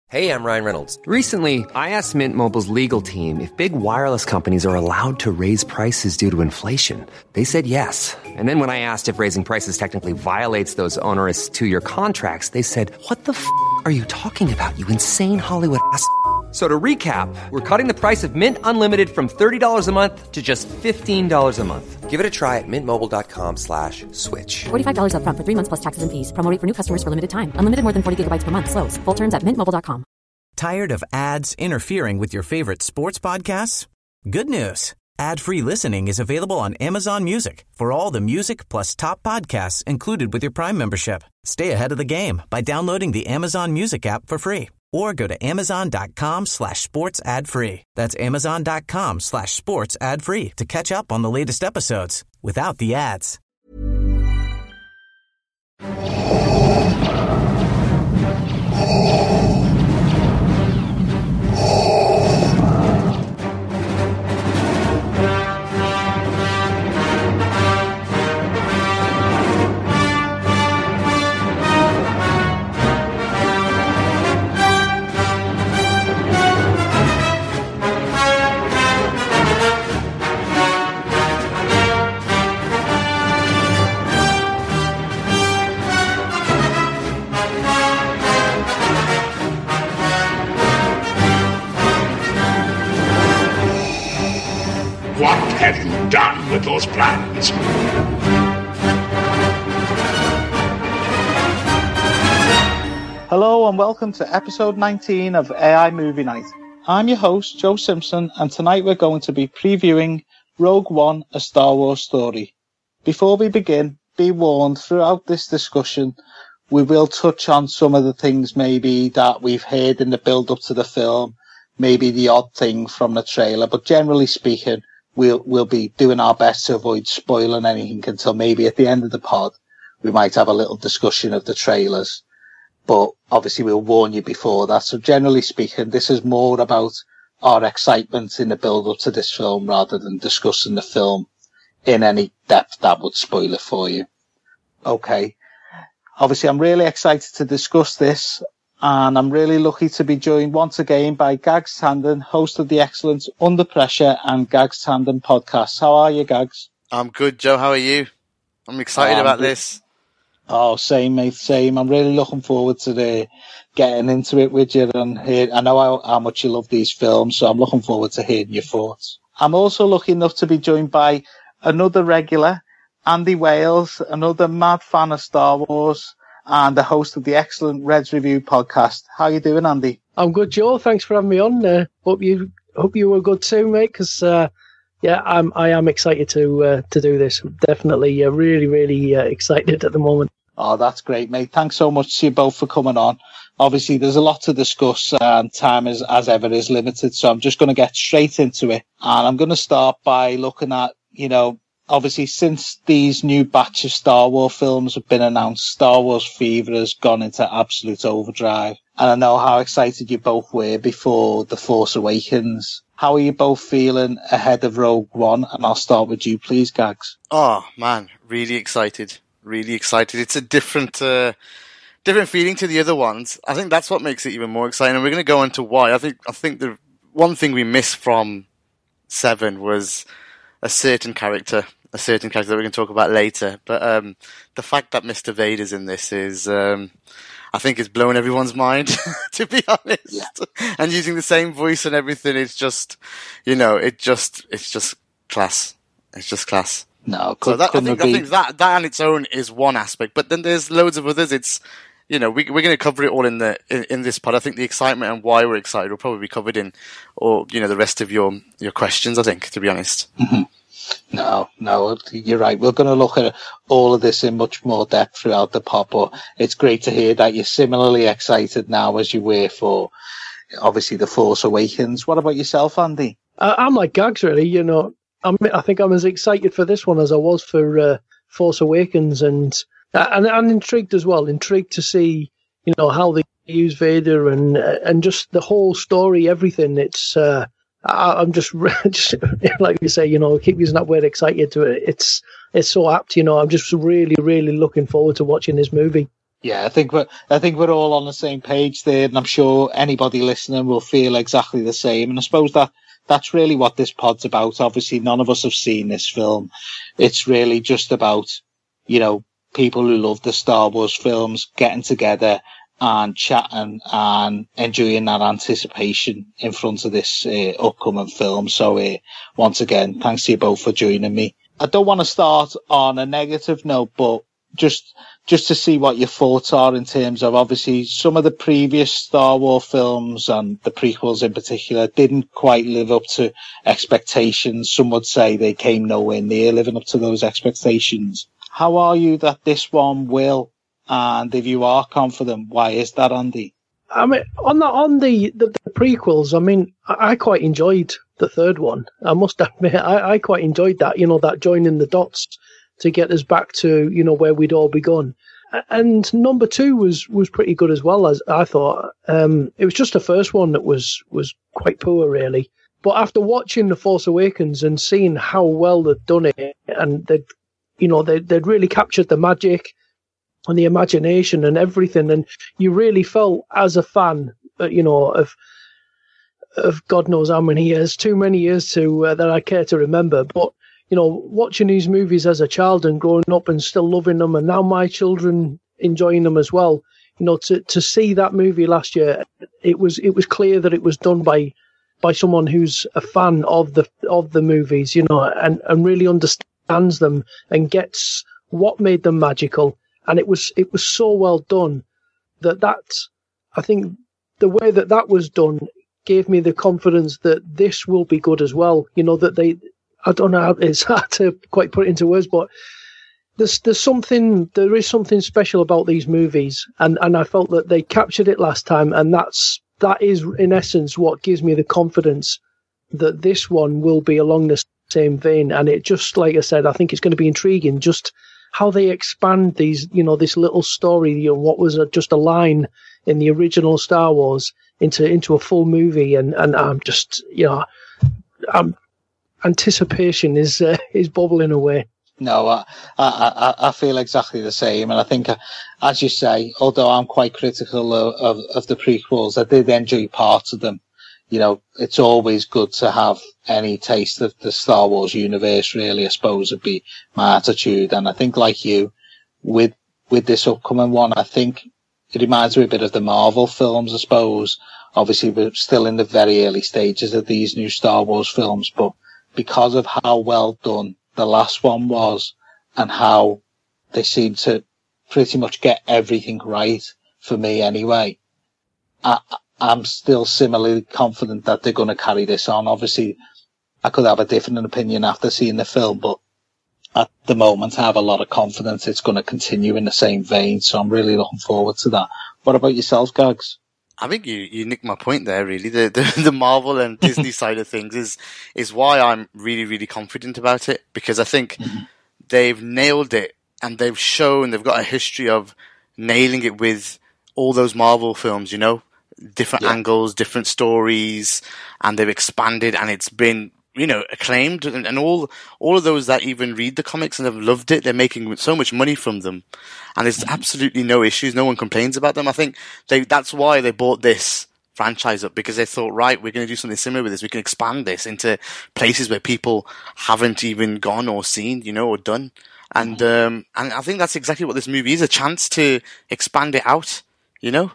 Hey, I'm Ryan Reynolds. Recently, I asked Mint Mobile's legal team if big wireless companies are allowed to raise prices due to inflation. They said yes. And then when I asked if raising prices technically violates those onerous two-year contracts, they said, "What the f*** are you talking about, you insane Hollywood ass?" So to recap, we're cutting the price of Mint Unlimited from $30 a month to just $15 a month. Give it a try at mintmobile.com/switch. $45 up front for 3 months plus taxes and fees. Promo rate for new customers for limited time. Unlimited more than 40 gigabytes per month. Slows full terms at mintmobile.com. Tired of ads interfering with your favorite sports podcasts? Good news. Ad-free listening is available on Amazon Music for all the music plus top podcasts included with your Prime membership. Stay ahead of the game by downloading the Amazon Music app for free or go to amazon.com/sports ad free. That's amazon.com/sports ad free to catch up on the latest episodes without the ads. What have you done with those plans? Hello and welcome to episode 19 of AI Movie Night. I'm your host, Joe Simpson, and tonight we're going to be previewing Rogue One, A Star Wars Story. Before we begin, be warned, throughout this discussion, we will touch on some of the things maybe that we've heard in the build-up to the film, maybe the odd thing from the trailer, but generally speaking, we'll be doing our best to avoid spoiling anything until maybe at the end of the pod we might have a little discussion of the trailers. But obviously we'll warn you before that. So generally speaking, this is more about our excitement in the build-up to this film rather than discussing the film in any depth that would spoil it for you. Okay. Obviously I'm really excited to discuss this. And I'm really lucky to be joined once again by Gags Tandon, host of the excellent Under Pressure and Gags Tandon podcasts. How are you, Gags? I'm good, Joe. How are you? I'm excited about this. Oh, same, mate, same. I'm really looking forward to getting into it with you. And I know how much you love these films, so I'm looking forward to hearing your thoughts. I'm also lucky enough to be joined by another regular, Andy Wales, another mad fan of Star Wars, and the host of the excellent Reds Review podcast. How you doing, Andy? I'm good, Joe. Thanks for having me on. Hope you were good too, mate. Because I am excited to do this. Definitely, really excited at the moment. Oh, that's great, mate. Thanks so much to you both for coming on. Obviously, there's a lot to discuss, and time is, as ever, is limited. So I'm just going to get straight into it, and I'm going to start by looking at, obviously, since these new batch of Star Wars films have been announced, Star Wars fever has gone into absolute overdrive. And I know how excited you both were before The Force Awakens. How are you both feeling ahead of Rogue One? And I'll start with you, please, Gags. Oh, man, really excited. Really excited. It's a different feeling to the other ones. I think that's what makes it even more exciting. And we're going to go into why. I think the one thing we missed from 7 was a certain character that we can talk about later. But the fact that Mr. Vader's in this is, I think, is blowing everyone's mind, to be honest. Yeah. And using the same voice and everything, it's just, it's just class. It's just class. No, I think that on its own is one aspect. But then there's loads of others. It's, we're going to cover it all in this pod. I think the excitement and why we're excited will probably be covered in, the rest of your questions, I think, to be honest. Mm-hmm. No, you're right. We're going to look at all of this in much more depth throughout the pod, but it's great to hear that you're similarly excited now as you were for, obviously, The Force Awakens. What about yourself, Andy? I'm like Gags, really. I think I'm as excited for this one as I was for Force Awakens, and intrigued as well. Intrigued to see, how they use Vader and just the whole story, everything. It's I'm just like you say, keep using that word excited to it. It's so apt, I'm just really, really looking forward to watching this movie. Yeah, I think we're all on the same page there, and I'm sure anybody listening will feel exactly the same. And I suppose that's really what this pod's about. Obviously, none of us have seen this film. It's really just about, people who love the Star Wars films getting together and chatting and enjoying that anticipation in front of this upcoming film. So once again, thanks to you both for joining me. I don't want to start on a negative note, but just to see what your thoughts are in terms of, obviously, some of the previous Star Wars films and the prequels in particular didn't quite live up to expectations. Some would say they came nowhere near living up to those expectations. How are you that this one will? And if you are confident, why is that, Andy? I mean, on the prequels, I mean, I quite enjoyed the third one. I must admit, I quite enjoyed that, that joining the dots to get us back to, where we'd all begun. And number 2 was pretty good as well, as I thought. It was just the first one that was quite poor, really. But after watching The Force Awakens and seeing how well they'd done it, and they'd really captured the magic and the imagination and everything, and you really felt as a fan, of God knows how many years, too many years to that I care to remember, but watching these movies as a child and growing up and still loving them, and now my children enjoying them as well. To see that movie last year, it was clear that it was done by someone who's a fan of the movies, and really understands them and gets what made them magical. And it was so well done that I think the way that was done gave me the confidence that this will be good as well. That I don't know, it's hard to quite put it into words, but there is something special about these movies, and I felt that they captured it last time, and that is in essence what gives me the confidence that this one will be along the same vein. And it just, like I said, I think it's going to be intriguing just how they expand these, this little story, what was just a line in the original Star Wars into a full movie, and I'm just, anticipation is bubbling away. No, I feel exactly the same, and I think, as you say, although I'm quite critical of the prequels, I did enjoy parts of them. It's always good to have any taste of the Star Wars universe, really, I suppose would be my attitude. And I think, like you, with this upcoming one, I think it reminds me a bit of the Marvel films, I suppose. Obviously, we're still in the very early stages of these new Star Wars films, but because of how well done the last one was and how they seem to pretty much get everything right, for me anyway, I'm still similarly confident that they're going to carry this on. Obviously, I could have a different opinion after seeing the film, but at the moment I have a lot of confidence it's going to continue in the same vein, so I'm really looking forward to that. What about yourself, Gags? I think you nicked my point there, really. The Marvel and Disney side of things is why I'm really, really confident about it, because I think they've nailed it, and they've got a history of nailing it with all those Marvel films, different angles, different stories, and they've expanded, and it's been, acclaimed, and all of those that even read the comics and have loved it, they're making so much money from them, and there's absolutely no issues. No one complains about them. I think that's why they bought this franchise up, because they thought, right, we're going to do something similar with this. We can expand this into places where people haven't even gone or seen, or done. And I think that's exactly what this movie is, a chance to expand it out, Yeah.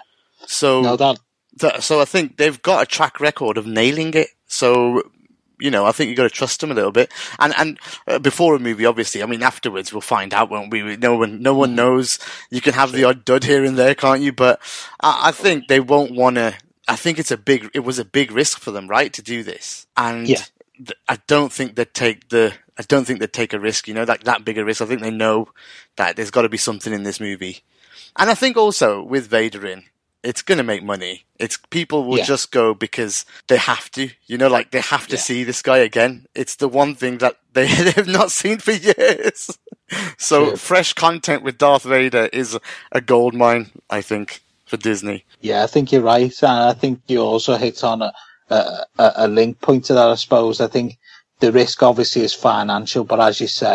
So, so I think they've got a track record of nailing it. So, I think you've got to trust them a little bit. And before a movie, obviously, I mean, afterwards we'll find out, won't we? No one knows. You can have the odd dud here and there, can't you? But I think they won't want to. I think it was a big risk for them, right, to do this. And I don't think they'd take a risk, that big a risk. I think they know that there's got to be something in this movie. And I think also with Vader in, it's going to make money. People will just go because they have to, they have to see this guy again. It's the one thing that they've not seen for years. So fresh content with Darth Vader is a goldmine, I think, for Disney. Yeah, I think you're right. And I think you also hit on a link point to that, I suppose. I think the risk obviously is financial, but as you say,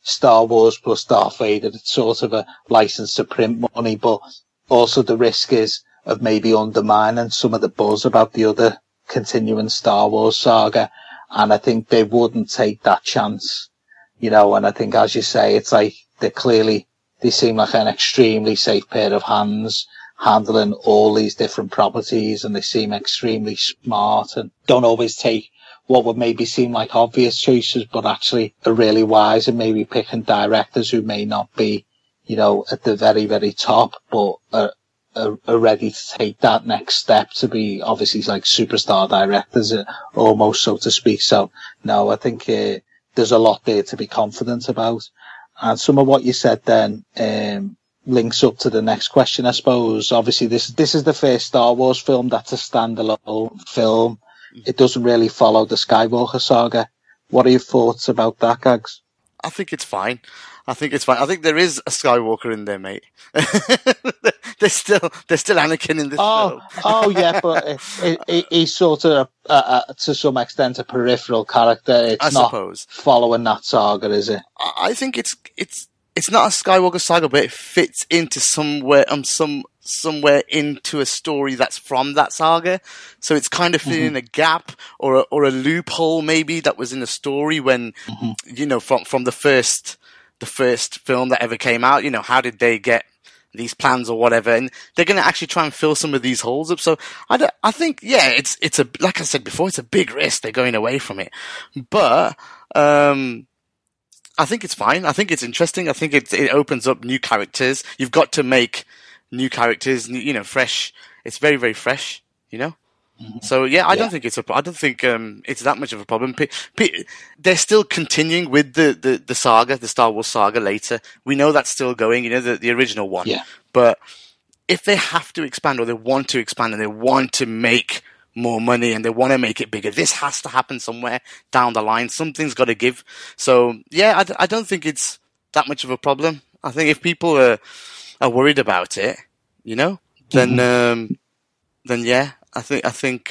Star Wars plus Darth Vader. It's sort of a license to print money, but also the risk is of maybe undermining some of the buzz about the other continuing Star Wars saga. And I think they wouldn't take that chance, you know, and I think, as you say, it's like they seem like an extremely safe pair of hands handling all these different properties, and they seem extremely smart and don't always take what would maybe seem like obvious choices, but actually are really wise and maybe picking directors who may not be, you know, at the very, very top, but are ready to take that next step to be obviously like superstar directors, almost, so to speak. So no, I think there's a lot there to be confident about. And some of what you said then links up to the next question, I suppose. Obviously, this is the first Star Wars film that's a standalone film. It doesn't really follow the Skywalker saga. What are your thoughts about that, Gags? I think it's fine. I think there is a Skywalker in there, mate. There's still Anakin in this film. Oh, yeah, but he's sort of, to some extent, a peripheral character. It's not following that saga, is it? I think it's not a Skywalker saga, but it fits into somewhere into a story that's from that saga. So it's kind of filling a gap or a loophole maybe that was in the story when, you know, from the first film that ever came out, you know, how did they get these plans or whatever? And they're going to actually try and fill some of these holes up. So I think, yeah, it's a, like I said before, it's a big risk. They're going away from it, but, I think it's fine. I think it's interesting. I think it opens up new characters. You've got to make new characters, you know, fresh. It's very, very fresh, you know? So yeah, I don't think it's that much of a problem. They're still continuing with the saga, the Star Wars saga later. We know that's still going, you know, the original one. Yeah. But if they have to expand or they want to expand and they want to make more money and they want to make it bigger, this has to happen somewhere down the line. Something's got to give. So yeah, I don't think it's that much of a problem. I think if people are worried about it, you know, then yeah, I think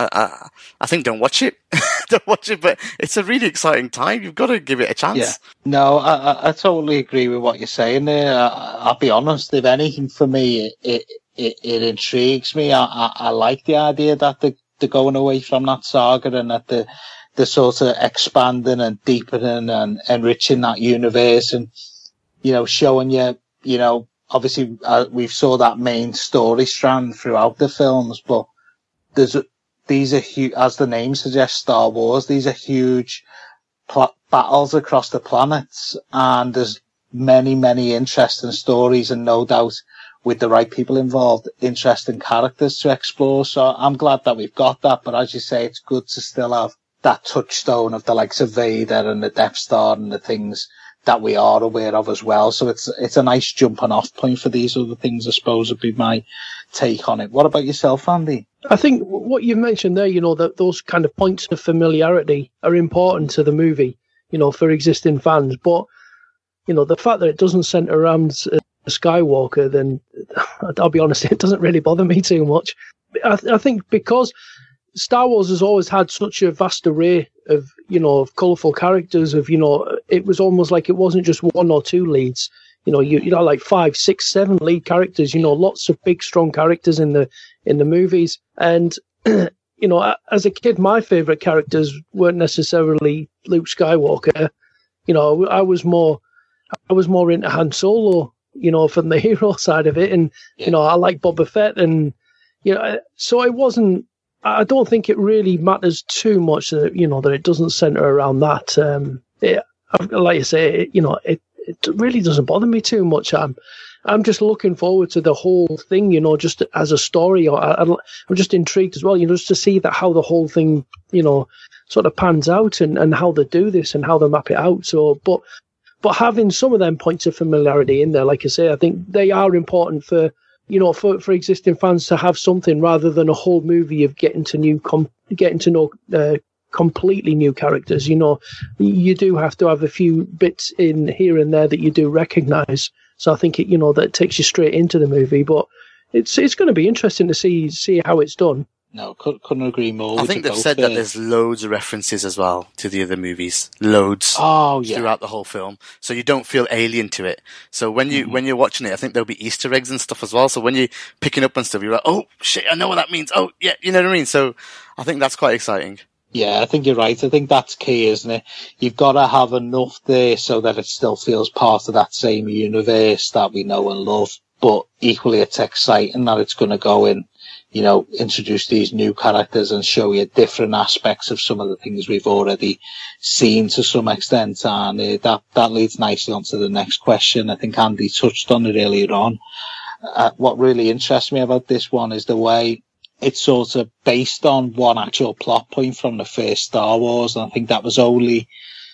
don't watch it. Don't watch it, but it's a really exciting time. You've got to give it a chance. Yeah. No, I totally agree with what you're saying there. I'll be honest, if anything, for me, it intrigues me. I like the idea that they're going away from that saga and that they're sort of expanding and deepening and enriching that universe and, you know, showing you know, obviously we've saw that main story strand throughout the films, but these are huge, as the name suggests, Star Wars. These are huge battles across the planets, and there's many, many interesting stories, and no doubt with the right people involved, interesting characters to explore. So I'm glad that we've got that, but as you say, it's good to still have that touchstone of the likes of Vader and the Death Star and the things that we are aware of as well. So it's a nice jumping off point for these other things, I suppose, would be my take on it. What about yourself, Andy? I think what you mentioned there, you know, that those kind of points of familiarity are important to the movie, you know, for existing fans. But, you know, the fact that it doesn't centre around Skywalker, then I'll be honest, it doesn't really bother me too much. I think because Star Wars has always had such a vast array of, you know, of colourful characters, of, you know, it was almost like it wasn't just one or two leads. You know, you know, like 5, 6, 7 lead characters, you know, lots of big, strong characters in the movies. And, you know, as a kid, my favourite characters weren't necessarily Luke Skywalker. You know, I was more into Han Solo, you know, from the hero side of it. And, you know, I like Boba Fett. And, you know, so it wasn't, I don't think it really matters too much that, you know, that it doesn't centre around that. Like you say, you know, it really doesn't bother me too much. I'm just looking forward to the whole thing, you know, just as a story. I'm just intrigued as well, you know, just to see that how the whole thing, you know, sort of pans out and how they do this and how they map it out. So, but having some of them points of familiarity in there, like I say, I think they are important for, you know, for existing fans to have something rather than a whole movie of getting to know completely new characters. You know, you do have to have a few bits in here and there that you do recognise. So I think that takes you straight into the movie. But it's going to be interesting to see how it's done. No, couldn't agree more. I think they've said that there's loads of references as well to the other movies. Loads. Oh, yeah. Throughout the whole film. So you don't feel alien to it. So when you're watching it, I think there'll be Easter eggs and stuff as well. So when you're picking up on stuff, you're like, oh, shit, I know what that means. Oh, yeah, you know what I mean? So I think that's quite exciting. Yeah, I think you're right. I think that's key, isn't it? You've got to have enough there so that it still feels part of that same universe that we know and love. But equally, it's exciting that it's going to go in, introduce these new characters and show you different aspects of some of the things we've already seen to some extent. And that leads nicely on to the next question. I think Andy touched on it earlier on. What really interests me about this one is the way it's sort of based on one actual plot point from the first Star Wars. And I think that was only,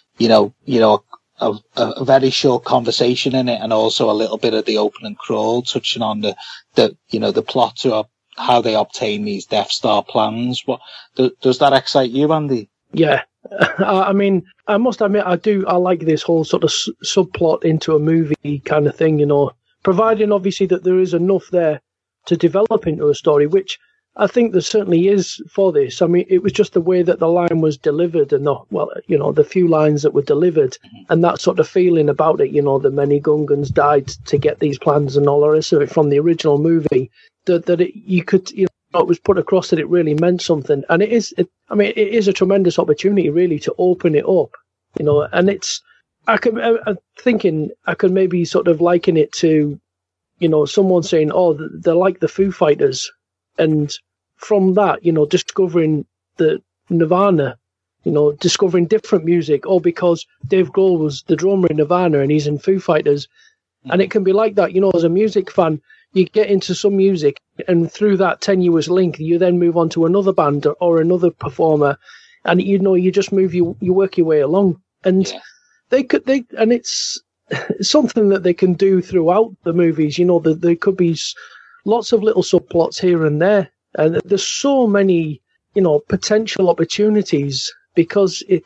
a very short conversation in it, and also a little bit of the opening crawl touching on the plot to how they obtain these Death Star plans. What does that excite you, Andy? Yeah. I mean, I must admit, I like this whole sort of subplot into a movie kind of thing, providing obviously that there is enough there to develop into a story, which I think there certainly is for this. I mean, it was just the way that the line was delivered and the few lines that were delivered and that sort of feeling about it, the many Gungans died to get these plans and all the rest of it from the original movie, it was put across that it really meant something. And it is a tremendous opportunity really to open it up, and I'm thinking I could maybe sort of liken it to, someone saying, oh, they're like the Foo Fighters. And from that, discovering the Nirvana, discovering different music, or because Dave Grohl was the drummer in Nirvana and he's in Foo Fighters. And it can be like that, as a music fan, you get into some music and through that tenuous link, you then move on to another band or another performer. And, you just you work your way along. And and it's something that they can do throughout the movies. There could be lots of little subplots here and there, and there's so many, potential opportunities because it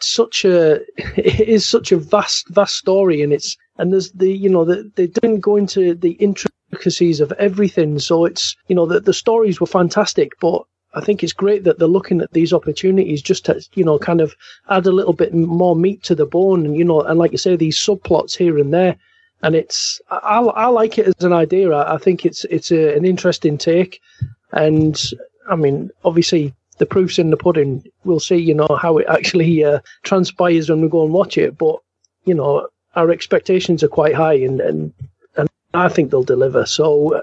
is such a vast story, and there's they didn't go into the intricacies of everything, so it's the stories were fantastic, but I think it's great that they're looking at these opportunities just to kind of add a little bit more meat to the bone, and and like you say, these subplots here and there. And I like it as an idea. I think it's an interesting take, and I mean, obviously the proof's in the pudding. We'll see, how it actually transpires when we go and watch it. But our expectations are quite high, and I think they'll deliver. So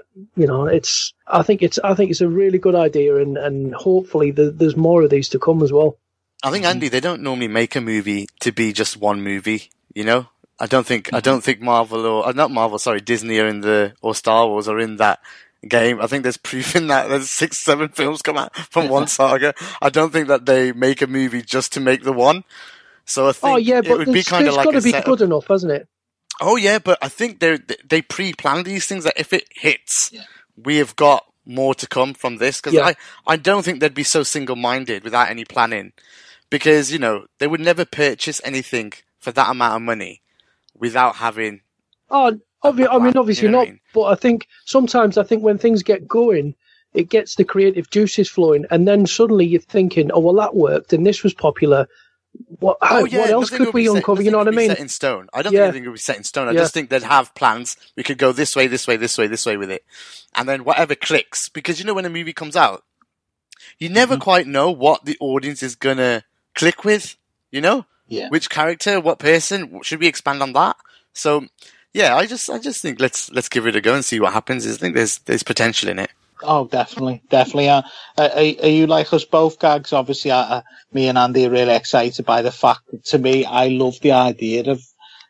I think it's a really good idea, and hopefully there's more of these to come as well. I think, Andy, they don't normally make a movie to be just one movie. I don't think Marvel Disney or Star Wars are in that game. I think there's proof in that. There's 6-7 films come out from one saga. I don't think that they make a movie just to make the one. So I think it would be kind of like it's got to be good enough, hasn't it? Oh yeah, but I think they pre-plan these things that if it hits, we have got more to come from this. Because I don't think they'd be so single-minded without any planning. Because, they would never purchase anything for that amount of money without having... obviously not. But I think sometimes when things get going, it gets the creative juices flowing, and then suddenly you're thinking, oh, well, that worked, and this was popular. What else could we uncover? You know what I mean? Set in stone. I don't think anything would be set in stone. I just think they'd have plans. We could go this way, this way, this way, this way with it, and then whatever clicks. Because when a movie comes out, you never quite know what the audience is gonna click with. Which character, what person? Should we expand on that? So, I just think let's give it a go and see what happens. I think there's potential in it. Oh, definitely. Are you like us both, Gags? Obviously, me and Andy are really excited by the fact that, to me, I love the idea of,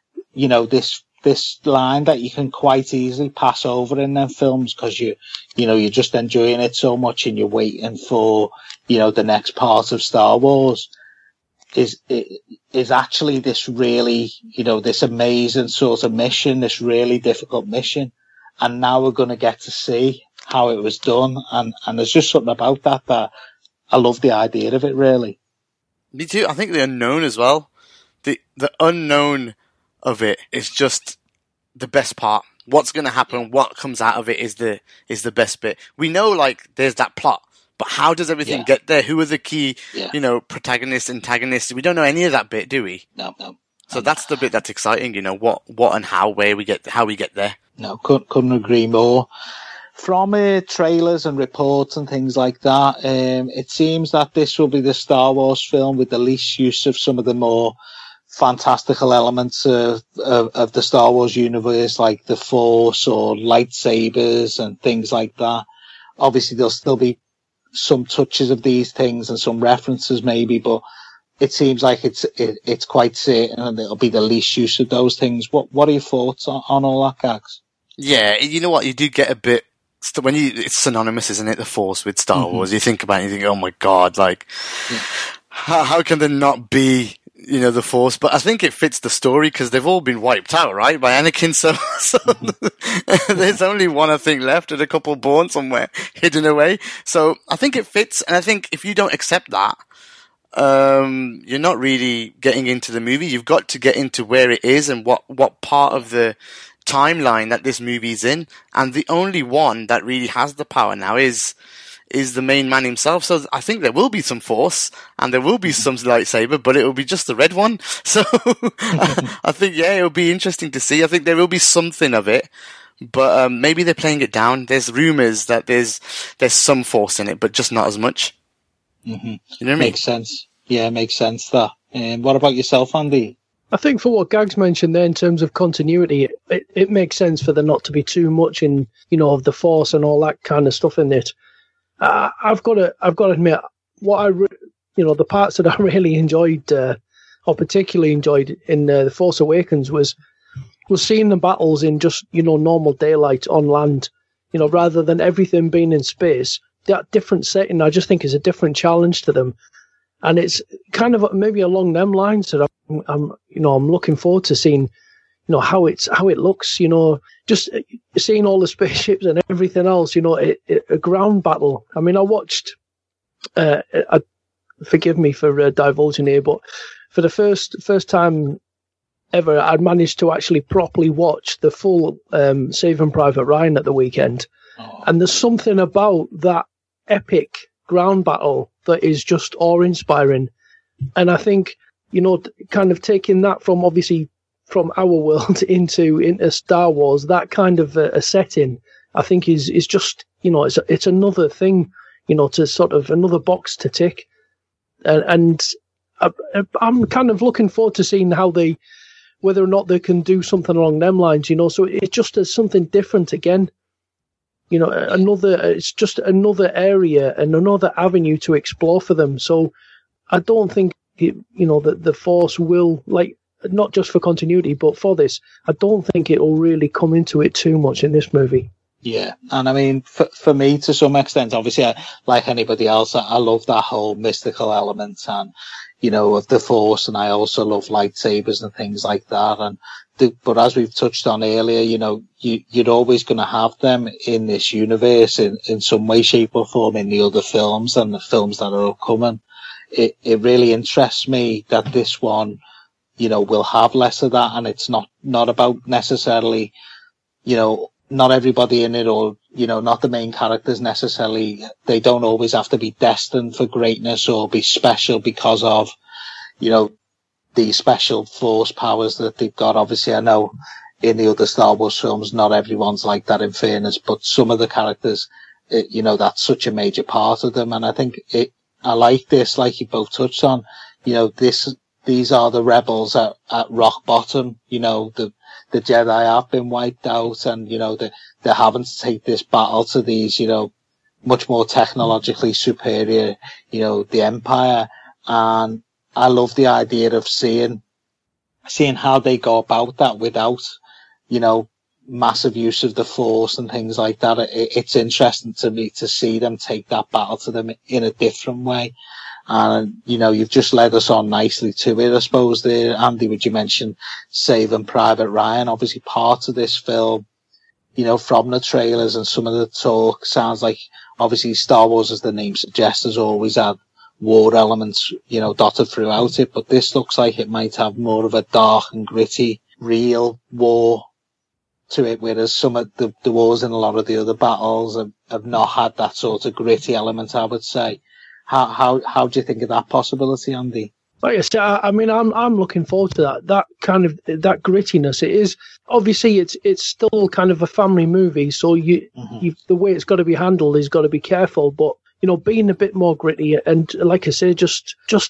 this line that you can quite easily pass over in them films because you're just enjoying it so much and you're waiting for, the next part of Star Wars. Is actually this really, this amazing sort of mission, this really difficult mission. And now we're going to get to see how it was done. And there's just something about that I love the idea of it, really. Me too. I think the unknown as well. The unknown of it is just the best part. What's going to happen, what comes out of it is the best bit. We know, there's that plot, But how does everything get there? Who are the key, protagonists, antagonists? We don't know any of that bit, do we? No. So that's the bit that's exciting, what and how we get there. No, couldn't agree more. From trailers and reports and things like that, it seems that this will be the Star Wars film with the least use of some of the more fantastical elements of the Star Wars universe, like the Force or lightsabers and things like that. Obviously, there'll still be some touches of these things and some references maybe, but it seems like it's quite certain and it'll be the least use of those things. What are your thoughts on all that, Gags? Yeah, you know what? You do get a bit it's synonymous, isn't it? The Force with Star Wars. You think about it, and you think, oh my God, how can there not be, the Force? But I think it fits the story because they've all been wiped out, right, by Anakin. So there's only one, I think, left, and a couple born somewhere, hidden away. So I think it fits, and I think if you don't accept that, you're not really getting into the movie. You've got to get into where it is and what part of the timeline that this movie's in. And the only one that really has the power now is the main man himself. So I think there will be some Force and there will be some lightsaber, but it will be just the red one. So I think, it'll be interesting to see. I think there will be something of it, but maybe they're playing it down. There's rumors that there's some Force in it, but just not as much. Mm-hmm. You know what I mean? Makes sense. Yeah, makes sense that. What about yourself, Andy? I think for what Gags mentioned there in terms of continuity, it makes sense for there not to be too much in, of the Force and all that kind of stuff in it. I've got to admit, the parts that I really enjoyed, or particularly enjoyed in The Force Awakens was seeing the battles in just, normal daylight on land, rather than everything being in space. That different setting, I just think, is a different challenge to them. And it's kind of maybe along them lines that I'm looking forward to seeing, how it looks, just seeing all the spaceships and everything else, a ground battle. I mean, I watched, forgive me for divulging here, but for the first time ever, I'd managed to actually properly watch the full Saving Private Ryan at the weekend. Oh. And there's something about that epic ground battle that is just awe-inspiring. And I think, kind of taking that from our world into Star Wars, that kind of a setting, I think is just, it's another thing, to sort of another box to tick. And I'm kind of looking forward to seeing whether or not they can do something along them lines, so it just is something different again. It's just another area and another avenue to explore for them. So I don't think, that the Force will, not just for continuity, but for this, I don't think it will really come into it too much in this movie. Yeah. And I mean, for me, to some extent, obviously, like anybody else, I love that whole mystical element and, of the Force. And I also love lightsabers and things like that. But as we've touched on earlier, you're always going to have them in this universe in some way, shape or form in the other films and the films that are upcoming. It really interests me that this one, will have less of that, and it's not about necessarily, not everybody in it, or, not the main characters necessarily. They don't always have to be destined for greatness or be special because of, the special Force powers that they've got. Obviously, I know in the other Star Wars films, not everyone's like that, in fairness, but some of the characters, that's such a major part of them. And I think I like this, like you both touched on, these are the rebels at rock bottom. The Jedi have been wiped out, and, they're having to take this battle to these, much more technologically superior, the Empire. And I love the idea of seeing how they go about that without, massive use of the Force and things like that. It's interesting to me to see them take that battle to them in a different way. And, you've just led us on nicely to it, I suppose, there. Andy, would you mention Saving Private Ryan? Obviously part of this film, from the trailers and some of the talk, sounds like, obviously, Star Wars, as the name suggests, has always had war elements, dotted throughout it, but this looks like it might have more of a dark and gritty, real war to it, whereas some of the wars in a lot of the other battles have not had that sort of gritty element, I would say. How do you think of that possibility, Andy? Like I said, I mean, I'm looking forward to that. That kind of that grittiness. It is obviously it's still kind of a family movie, so you the way it's got to be handled is got to be careful. But being a bit more gritty and, like I say, just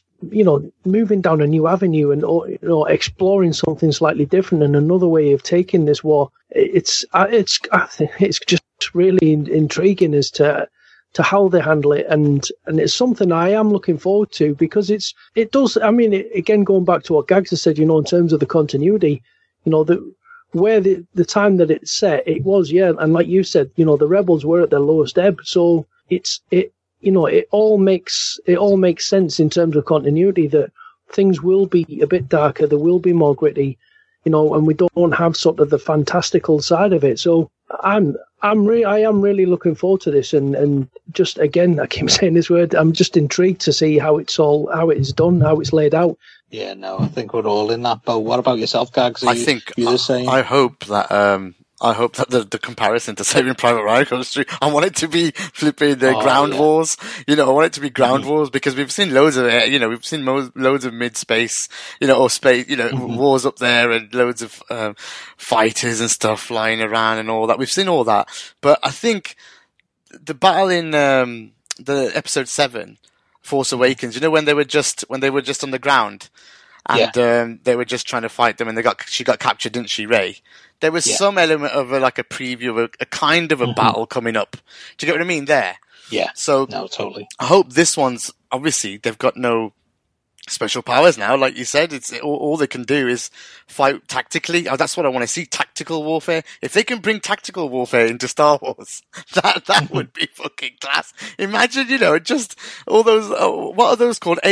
moving down a new avenue and exploring something slightly different and another way of taking this war. I think it's just really intriguing as to how they handle it, and it's something I am looking forward to, because it does. I mean, again, going back to what Gags has said, in terms of the continuity, where the time that it's set, it was, and like you said, the rebels were at their lowest ebb, so it all makes sense in terms of continuity, that things will be a bit darker, there will be more gritty, and we don't have sort of the fantastical side of it. So I am really looking forward to this, and just again, I keep saying this word, I'm just intrigued to see how it's done, how it's laid out. Yeah, no, I think we're all in that boat. What about yourself, Gags? I hope that the comparison to Saving Private Ryan goes through. I want it to be flipping ground wars. I want it to be ground wars, because we've seen loads of it. We've seen loads of mid-space, or space, wars up there, and loads of fighters and stuff flying around and all that. We've seen all that. But I think the battle in the episode 7, Force Awakens, when they were just on the ground, and they were just trying to fight them, and she got captured, didn't she, Rey? There was some element of a preview of a kind of a battle coming up. Do you get what I mean there? Yeah. So, no, totally. I hope this one's, obviously, they've got no special powers now, like you said. It's all they can do is fight tactically. Oh, that's what I want to see, tactical warfare. If they can bring tactical warfare into Star Wars, that would be fucking class. Imagine, just all those, what are those called?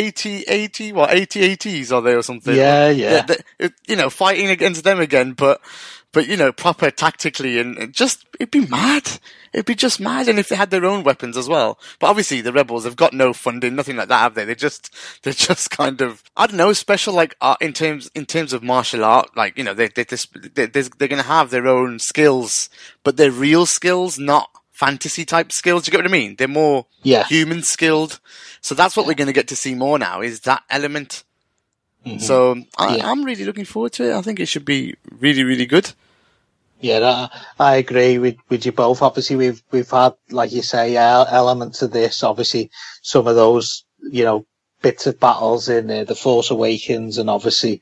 AT-ATs are they or something? Yeah. Fighting against them again, but proper tactically, and it'd be mad. It'd be just mad. And if they had their own weapons as well. But obviously the rebels have got no funding, nothing like that, have they? They're just kind of, I don't know, special, like, in terms of martial art, like, they're gonna have their own skills, but they're real skills, not fantasy type skills. Do you get what I mean? They're more human skilled. So that's what we're gonna get to see more now, is that element. So I'm really looking forward to it. I think it should be really, really good. Yeah, I agree with you both. Obviously, we've had, like you say, elements of this. Obviously, some of those, bits of battles in The Force Awakens, and obviously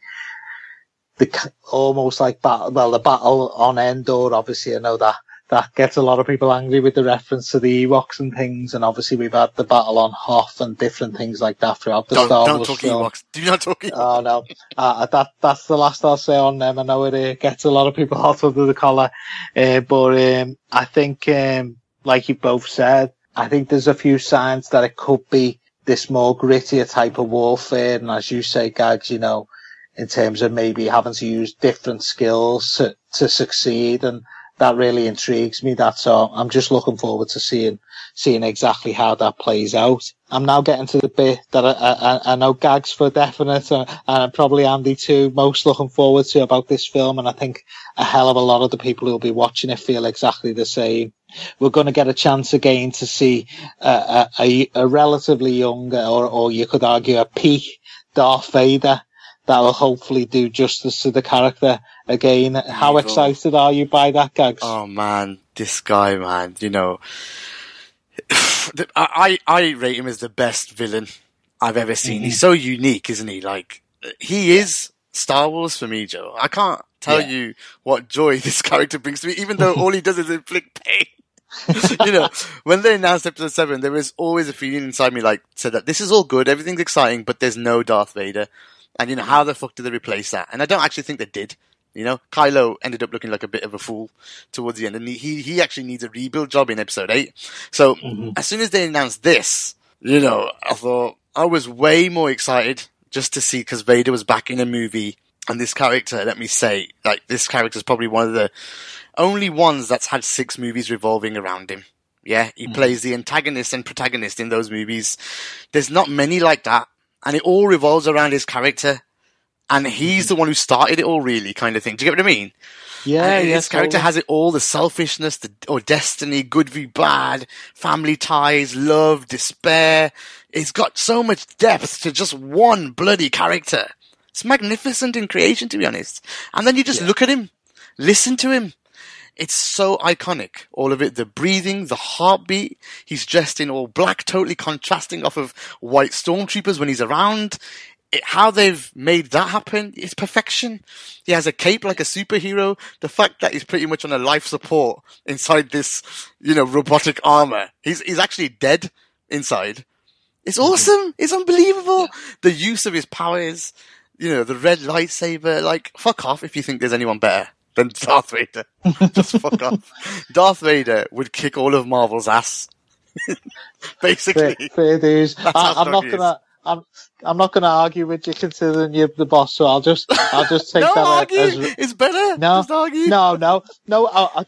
almost like the battle on Endor. Obviously, I know that gets a lot of people angry with the reference to the Ewoks and things, and obviously we've had the battle on Hoth and different things like that throughout the Star Wars film. Ewoks. Do not talk Ewoks. Oh no, that's the last I'll say on them. I know it gets a lot of people hot under the collar, but I think, like you both said, I think there's a few signs that it could be this more grittier type of warfare, and as you say, Gags, in terms of maybe having to use different skills to succeed, and that really intrigues me. That's all. I'm just looking forward to seeing exactly how that plays out. I'm now getting to the bit that I know Gags for definite, and probably Andy too, most looking forward to about this film, and I think a hell of a lot of the people who'll be watching it feel exactly the same. We're going to get a chance again to see a relatively young, or you could argue a peak Darth Vader, that will hopefully do justice to the character again. How excited are you by that, Gags? Oh man, this guy, man, I rate him as the best villain I've ever seen. He's so unique, isn't he? Like, he is Star Wars for me, Joe. I can't tell you what joy this character brings to me, even though all he does is inflict pain. When they announced episode 7, there was always a feeling inside me said that this is all good, everything's exciting, but there's no Darth Vader. And, how the fuck did they replace that? And I don't actually think they did. Kylo ended up looking like a bit of a fool towards the end, and he actually needs a rebuild job in episode 8. So, as soon as they announced this, I thought I was way more excited just to see, because Vader was back in a movie, and this character, let me say, this character is probably one of the only ones that's had 6 movies revolving around him. Yeah, he plays the antagonist and protagonist in those movies. There's not many like that. And it all revolves around his character. And he's the one who started it all, really, kind of thing. Do you get what I mean? And his character has it all, the selfishness, or destiny, good v bad, family ties, love, despair. It's got so much depth to just one bloody character. It's magnificent in creation, to be honest. And then you just look at him, listen to him. It's so iconic, all of it. The breathing, the heartbeat. He's dressed in all black, totally contrasting off of white stormtroopers when he's around. How they've made that happen is perfection. He has a cape like a superhero. The fact that he's pretty much on a life support inside this, robotic armor. He's actually dead inside. It's awesome. It's unbelievable. The use of his powers, the red lightsaber. Like, fuck off if you think there's anyone better than Darth Vader. Just fuck off. Darth Vader would kick all of Marvel's ass. Basically. Fair dues. I'm not gonna argue with you considering you're the boss, so I'll just take no, that argue. as It's better. No, just argue. No.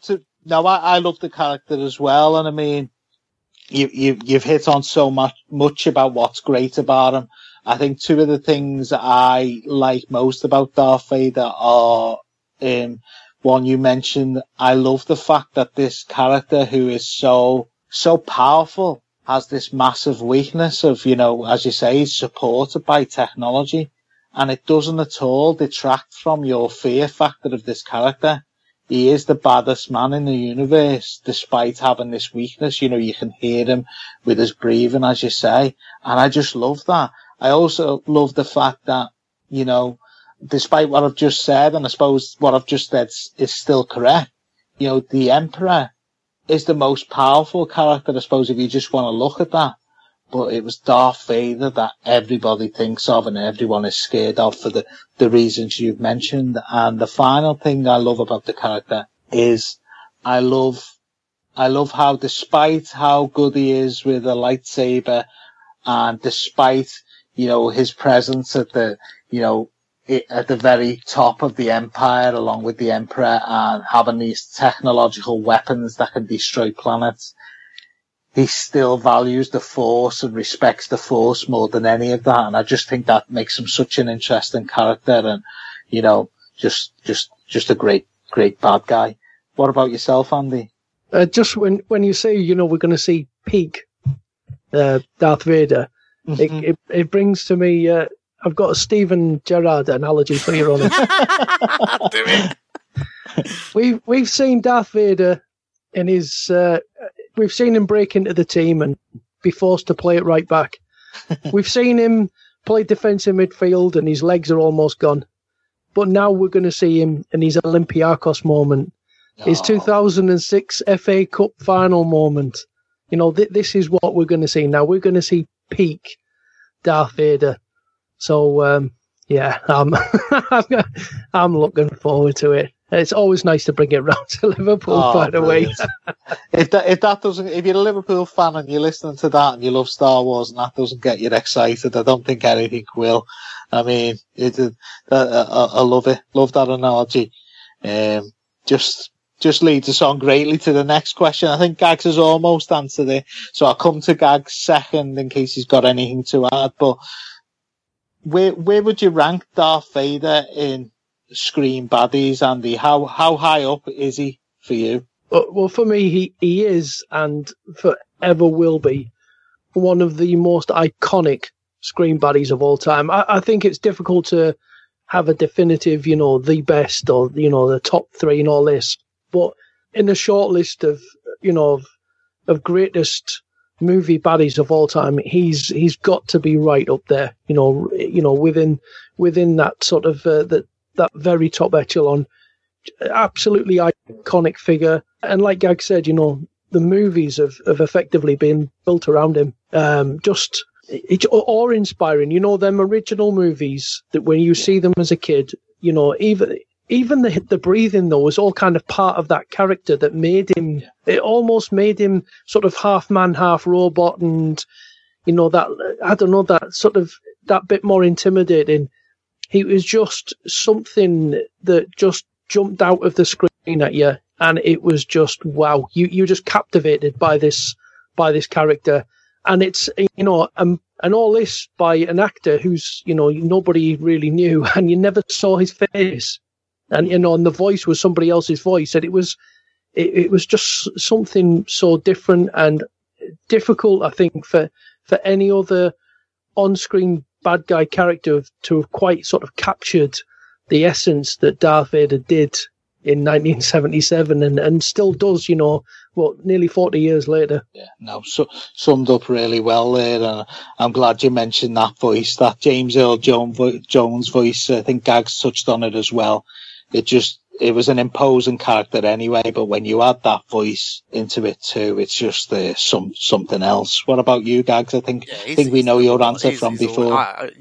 I love the character as well, and I mean, you've hit on so much about what's great about him. I think two of the things that I like most about Darth Vader are, one you mentioned. I love the fact that this character, who is so powerful, has this massive weakness of, as you say, he's supported by technology, and it doesn't at all detract from your fear factor of this character. He is the baddest man in the universe, despite having this weakness. You can hear him with his breathing, as you say, and I just love that. I also love the fact that, despite what I've just said, and I suppose what I've just said is still correct, the Emperor is the most powerful character, I suppose, if you just want to look at that. But it was Darth Vader that everybody thinks of and everyone is scared of for the reasons you've mentioned. And the final thing I love about the character is I love how, despite how good he is with a lightsaber, and despite, his presence at the very top of the Empire, along with the Emperor, and having these technological weapons that can destroy planets, he still values the Force and respects the Force more than any of that. And I just think that makes him such an interesting character, and, just a great bad guy. What about yourself, Andy? Just when you say, we're going to see peak Darth Vader, it brings to me, I've got a Steven Gerrard analogy for you on it. We've seen Darth Vader in his. We've seen him break into the team and be forced to play it right back. We've seen him play defensive midfield and his legs are almost gone. But now we're going to see him in his Olympiakos moment, his 2006 FA Cup final moment. This is what we're going to see now. We're going to see peak Darth Vader. So, I'm looking forward to it. It's always nice to bring it round to Liverpool, by the way. If you're a Liverpool fan and you're listening to that and you love Star Wars and that doesn't get you excited, I don't think anything will. I mean, I love it. Love that analogy. Just leads us on greatly to the next question. I think Gags has almost answered it, so I'll come to Gags second in case he's got anything to add. But where would you rank Darth Vader in Screen baddies, Andy? How high up is he for you? Well, for me, he is and forever will be one of the most iconic Screen baddies of all time. I think it's difficult to have a definitive, the best or, the top three and all this. But in the short list of greatest movie baddies of all time, he's got to be right up there. Within that sort of that very top echelon. Absolutely iconic figure. And like Gag said, the movies have effectively been built around him. Just awe-inspiring. Them original movies that when you see them as a kid, even the breathing though was all kind of part of that character that made him. It almost made him sort of half man, half robot, and that sort of that bit more intimidating. He was just something that just jumped out of the screen at you, and it was just wow. You just captivated by this character, and it's and all this by an actor who's nobody really knew, and you never saw his face. and and the voice was somebody else's voice, and it was just something so different and difficult, I think, for any other on-screen bad guy character to have quite sort of captured the essence that Darth Vader did in 1977 and still does, nearly 40 years later. Yeah, no, summed up really well there, and I'm glad you mentioned that voice, that James Earl Jones voice. I think Gags touched on it as well. It was an imposing character anyway, but when you add that voice into it too, it's just something else. What about you, Gags? I think we know your answer from before.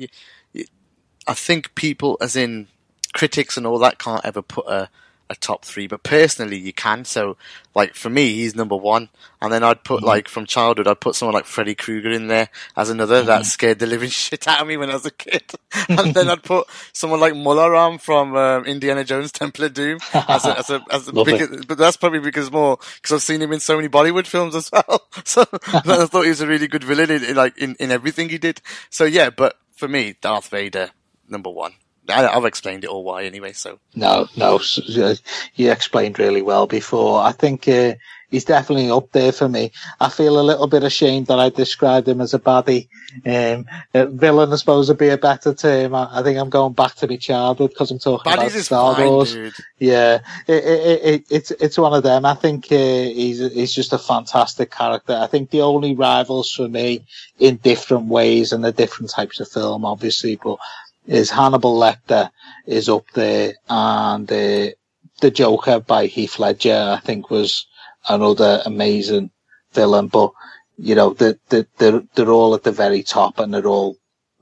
I think people, as in critics and all that, can't ever put a top three, but personally you can. So, like, for me, he's number one, and then I'd put, like, from childhood, I'd put someone like Freddy Krueger in there as another that scared the living shit out of me when I was a kid. And then I'd put someone like Mularam from Indiana Jones Temple of Doom as a but that's probably because I've seen him in so many Bollywood films as well. So I thought he was a really good villain in everything he did. So yeah, but for me, Darth Vader, number one. I've explained it all why anyway, so. No, you explained really well before. I think he's definitely up there for me. I feel a little bit ashamed that I described him as a baddie. Villain, I suppose, would be a better term. I think I'm going back to my childhood because I'm talking about Star Wars. Dude. Yeah, it's one of them. I think he's just a fantastic character. I think the only rivals for me in different ways and the different types of film, obviously, but is Hannibal Lecter is up there, and the Joker by Heath Ledger, I think, was another amazing villain. But they're all at the very top, and they're all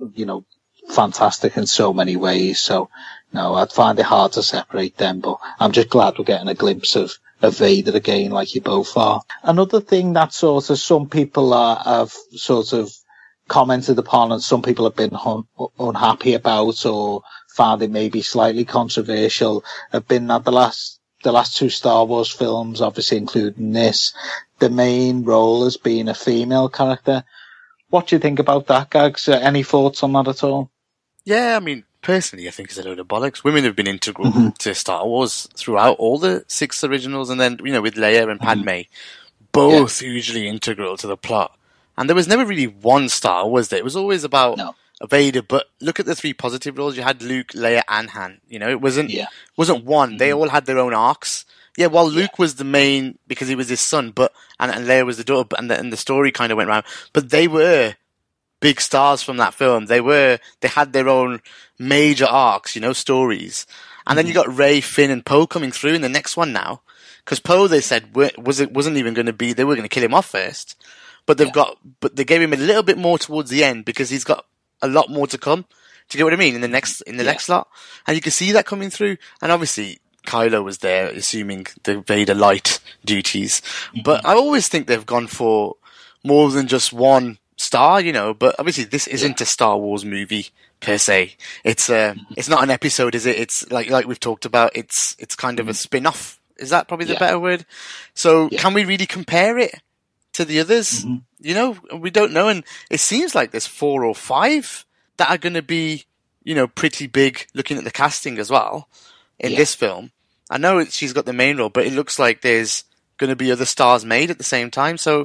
fantastic in so many ways. So no, I'd find it hard to separate them. But I'm just glad we're getting a glimpse of Vader again, like you both are. Another thing that sort of some people have sort of commented upon, and some people have been unhappy about or found it maybe slightly controversial, have been that the last two Star Wars films, obviously including this, the main role has been a female character. What do you think about that, Gags? Any thoughts on that at all? Yeah, I mean, personally, I think it's a load of bollocks. Women have been integral to Star Wars throughout all the 6 originals, and then, with Leia and Padme, both hugely integral to the plot. And there was never really one star, was there? It was always about Vader, but look at the 3 positive roles. You had Luke, Leia, and Han. It wasn't one. They all had their own arcs. Yeah, while Luke was the main because he was his son, but and Leia was the daughter, and the story kind of went around. But they were big stars from that film. They had their own major arcs, stories. And then you got Rey, Finn, and Poe coming through in the next one now. Because Poe, they said, wasn't even going to be. They were going to kill him off first. But they gave him a little bit more towards the end because he's got a lot more to come. Do you get what I mean? In the next lot, and you can see that coming through. And obviously, Kylo was there, assuming the Vader light duties. But I always think they've gone for more than just one star, But obviously, this isn't a Star Wars movie per se. It's not an episode, is it? It's like we've talked about. It's kind of a spin-off. Is that probably the better word? So can we really compare it to the others? We don't know, and it seems like there's 4 or 5 that are going to be, pretty big. Looking at the casting as well in this film, I know she's got the main role, but it looks like there's going to be other stars made at the same time. So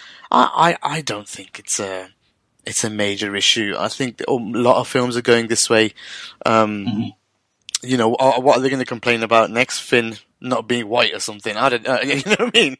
I don't think it's a major issue. I think a lot of films are going this way. What are they going to complain about next? Finn not being white or something? I don't know. You know what I mean?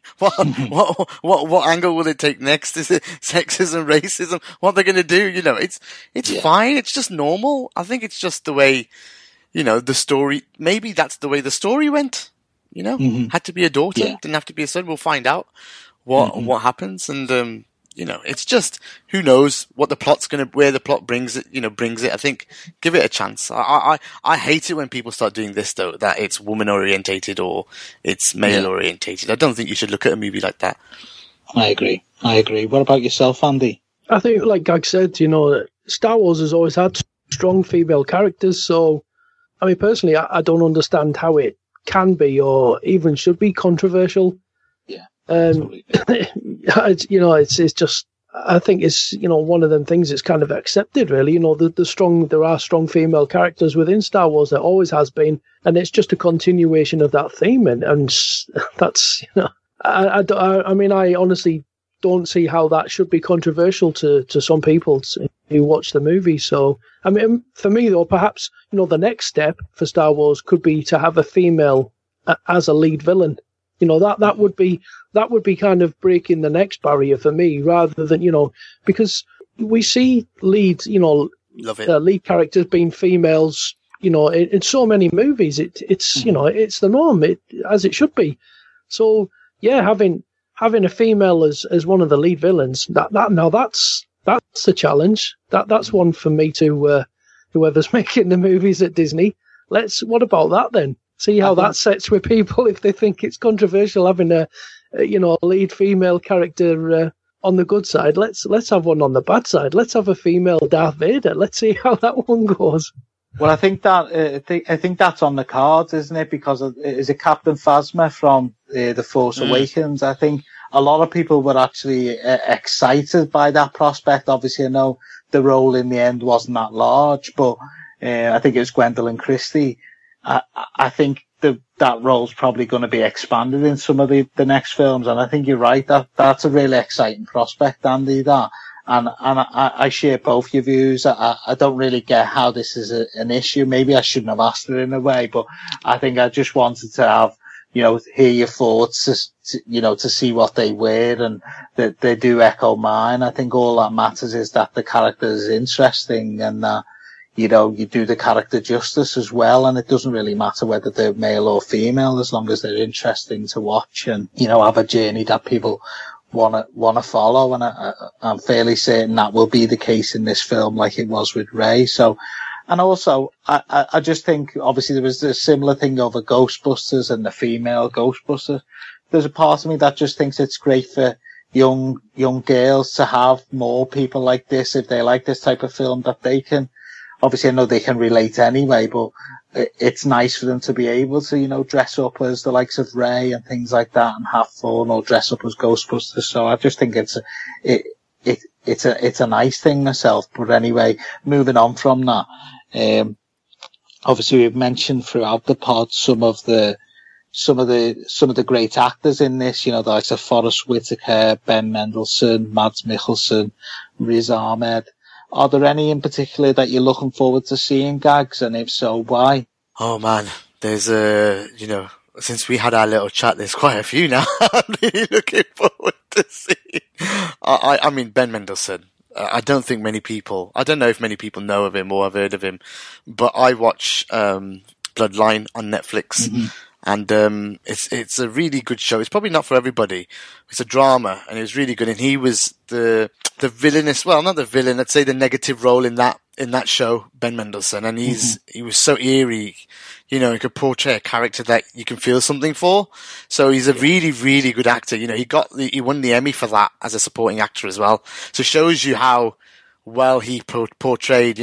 What angle will it take next? Is it sexism, racism? What they're going to do? It's fine. It's just normal. I think it's just the way, the story. Maybe that's the way the story went. Had to be a daughter, didn't have to be a son. We'll find out what happens, and it's just who knows what the plot's where the plot brings it. I think give it a chance. I hate it when people start doing this though, that it's woman orientated or it's male orientated. I don't think you should look at a movie like that. I agree. What about yourself, Andy? I think, like Gag said, Star Wars has always had strong female characters. So, I mean, personally, I don't understand how it can be or even should be controversial. Yeah. It's just I think it's, one of them things that's kind of accepted, really. There are strong female characters within Star Wars. There always has been, and it's just a continuation of that theme. And that's, I mean, I honestly don't see how that should be controversial to some people who watch the movie. So, I mean, for me though, perhaps, the next step for Star Wars could be to have a female as a lead villain. That would be kind of breaking the next barrier for me, rather than, because we see lead characters being females, in so many movies. It's the norm, as it should be. So yeah, having a female as one of the lead villains, that's a challenge. That's one for me to whoever's making the movies at Disney. What about that then? See how that sets with people if they think it's controversial having a lead female character on the good side. Let's have one on the bad side. Let's have a female Darth Vader. Let's see how that one goes. Well, I think that's on the cards, isn't it? Because is it Captain Phasma from The Force Awakens? I think a lot of people were actually excited by that prospect. Obviously, I know the role in the end wasn't that large, but I think it was Gwendolyn Christie. I think that role's probably going to be expanded in some of the next films, and I think you're right. That's a really exciting prospect, Andy. That, and I share both your views. I don't really get how this is an issue. Maybe I shouldn't have asked it in a way, but I think I just wanted to have, hear your thoughts, to see what they were, and that they do echo mine. I think all that matters is that the character is interesting, and you do the character justice as well, and it doesn't really matter whether they're male or female, as long as they're interesting to watch and, have a journey that people want to follow. And I'm fairly certain that will be the case in this film, like it was with Rey. So, and also, I just think, obviously there was a similar thing over Ghostbusters and the female Ghostbusters. There's a part of me that just thinks it's great for young girls to have more people like this, if they like this type of film, that they can, obviously I know they can relate anyway, but it's nice for them to be able to, dress up as the likes of Rey and things like that and have fun, or dress up as Ghostbusters. So I just think it's a nice thing myself. But anyway, moving on from that, obviously we've mentioned throughout the pod some of the great actors in this, the likes of Forrest Whitaker, Ben Mendelsohn, Mads Mikkelsen, Riz Ahmed. Are there any in particular that you're looking forward to seeing, Gags? And if so, why? Oh man, there's since we had our little chat, there's quite a few now. I'm really looking forward to seeing. I mean, Ben Mendelsohn. I don't think many people, I don't know if many people know of him or have heard of him, but I watch Bloodline on Netflix. Mm-hmm. And it's a really good show. It's probably not for everybody. It's a drama, and it was really good. And he was the villainous, well, not the villain, I'd say the negative role in that show, Ben Mendelsohn. And he was so eerie, he could portray a character that you can feel something for. So he's a really, really good actor. He won the Emmy for that as a supporting actor as well. So it shows you how well he portrayed,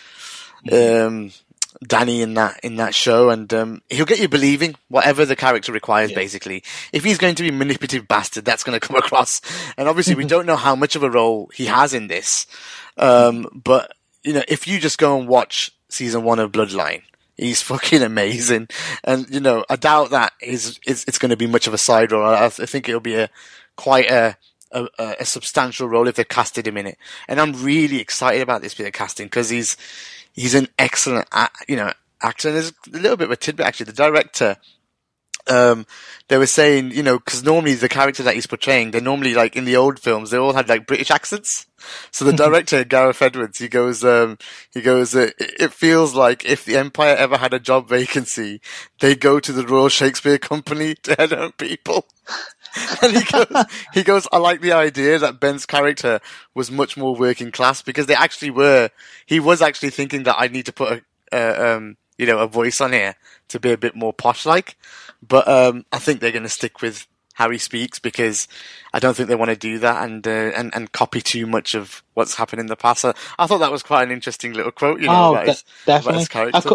Danny in that show, and he'll get you believing whatever the character requires. Basically, if he's going to be a manipulative bastard, that's going to come across. And obviously we don't know how much of a role he has in this, but if you just go and watch season 1 of Bloodline, he's fucking amazing. And I doubt that it's going to be much of a side role. I think it'll be quite a substantial role if they casted him in it. And I'm really excited about this bit of casting, because he's an excellent, actor. And there's a little bit of a tidbit, actually. The director, they were saying, because normally the character that he's portraying, they're normally, like, in the old films, they all had, like, British accents. So the director, Gareth Edwards, he goes, it feels like if the Empire ever had a job vacancy, they go to the Royal Shakespeare Company to headhunt people. And he goes, I like the idea that Ben's character was much more working class, because he was actually thinking that I need to put a voice on here to be a bit more posh-like. But, I think they're going to stick with how he speaks, because I don't think they want to do that and copy too much of what's happened in the past. So I thought that was quite an interesting little quote, about his character.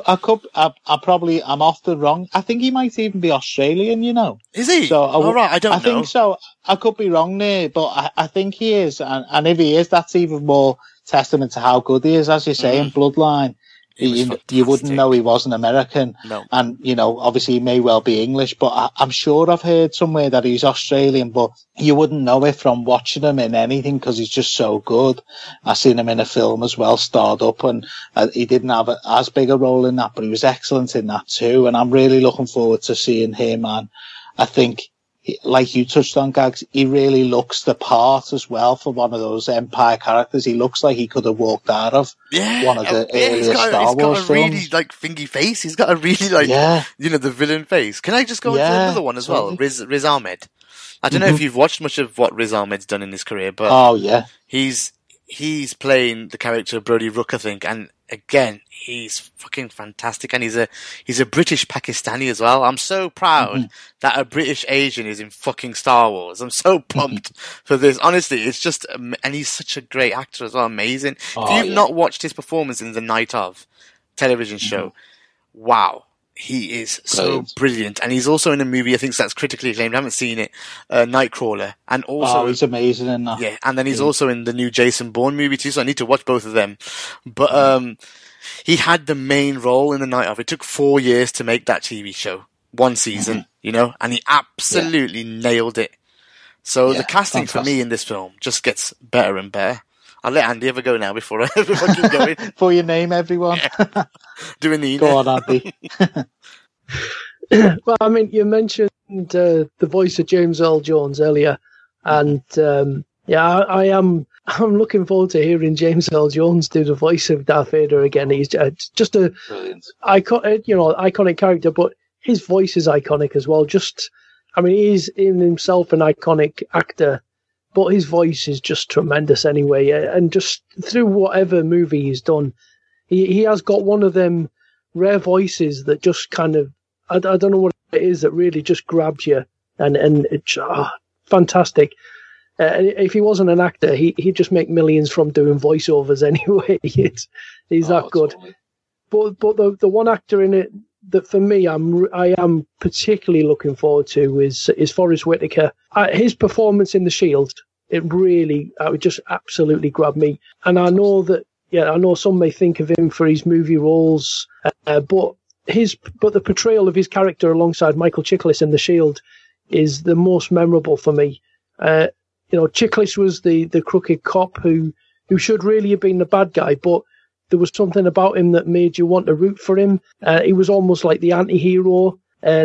I'm off the wrong. I think he might even be Australian, Is he? So I don't know. I think so. I could be wrong there, but I think he is. And if he is, that's even more testament to how good he is. As you say, in Bloodline, you wouldn't know he wasn't American. No. And, obviously he may well be English, but I'm sure I've heard somewhere that he's Australian, but you wouldn't know it from watching him in anything because he's just so good. I've seen him in a film as well, Starred Up, and he didn't have as big a role in that, but he was excellent in that too. And I'm really looking forward to seeing him. And I think, like you touched on, Gags, he really looks the part as well for one of those Empire characters. He looks like he could have walked out of one of the earlier Star Wars films. He's got a really, thingy face. He's got a really, the villain face. Can I just go into another one as well? Riz Ahmed. I don't know if you've watched much of what Riz Ahmed's done in his career, but he's playing the character of Brody Rook, I think, and again, he's fucking fantastic, and he's a British Pakistani as well. I'm so proud that a British Asian is in fucking Star Wars. I'm so pumped for this. Honestly, it's just, and he's such a great actor as well. Amazing. If you've not watched his performance in the Night Of television show, wow. He is so brilliant. And he's also in a movie, I think that's critically acclaimed. I haven't seen it. Nightcrawler. And also, he's amazing in that. Yeah. And then he's also in the new Jason Bourne movie too. So I need to watch both of them. But, he had the main role in the Night Of. It took 4 years to make that TV show. 1 season, and he absolutely nailed it. So the casting for me in this film just gets better and better. I'll let Andy have a go now before I keep going. Before you name everyone. Yeah. Doing the Go on, Andy. Well, I mean, you mentioned the voice of James Earl Jones earlier, and I'm looking forward to hearing James Earl Jones do the voice of Darth Vader again. He's just a iconic character, but his voice is iconic as well. He's in himself an iconic actor, but his voice is just tremendous anyway. And just through whatever movie he's done, he has got one of them rare voices that just kind of, I don't know what it is, that really just grabs you. And it's fantastic. If he wasn't an actor, he'd just make millions from doing voiceovers anyway. He's that good. Totally. But the one actor in it that for me I am particularly looking forward to is Forrest Whitaker. His performance in The Shield, it would just absolutely grab me. And I know I know some may think of him for his movie roles, but the portrayal of his character alongside Michael Chiklis in The Shield is the most memorable for me. Chiklis was the crooked cop who should really have been the bad guy, but there was something about him that made you want to root for him. He was almost like the anti-hero,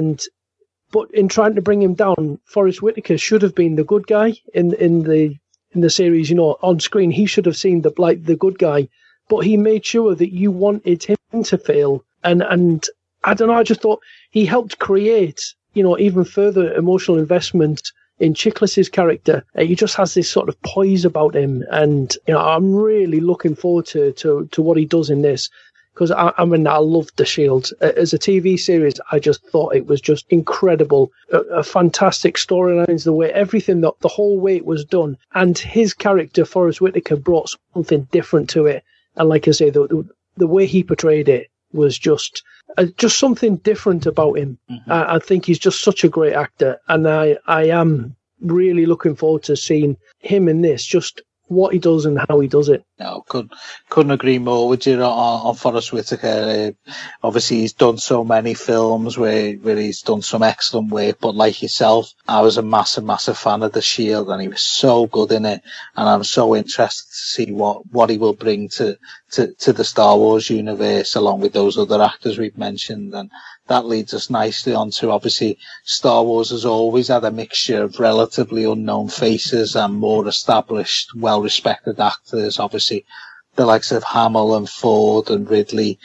but in trying to bring him down, Forrest Whitaker should have been the good guy in the series. On screen he should have seemed the good guy, but he made sure that you wanted him to fail. And I don't know, I just thought he helped create even further emotional investment in Chiklis's character. He just has this sort of poise about him, and I'm really looking forward to what he does in this, because I loved The Shield as a TV series. I just thought it was just incredible, a fantastic storylines, the whole way it was done, and his character Forrest Whitaker brought something different to it. And like I say, the way he portrayed it was just something different about him. I think he's just such a great actor, and I am really looking forward to seeing him in this, just what he does and how he does it. No, couldn't agree more with you on Forrest Whitaker. Obviously, he's done so many films where he's done some excellent work, but like yourself, I was a massive fan of The Shield, and he was so good in it, and I'm so interested to see what he will bring to the Star Wars universe, along with those other actors we've mentioned. And that leads us nicely on to, obviously, Star Wars has always had a mixture of relatively unknown faces and more established, well-respected actors. Obviously, the likes of Hamill and Ford and Ridley,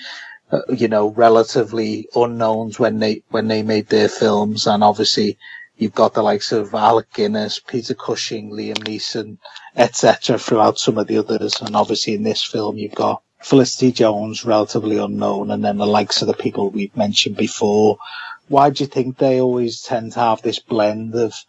relatively unknowns when they made their films. And obviously, you've got the likes of Alec Guinness, Peter Cushing, Liam Neeson, etc. throughout some of the others. And obviously, in this film, you've got Felicity Jones, relatively unknown, and then the likes of the people we've mentioned before. Why do you think they always tend to have this blend of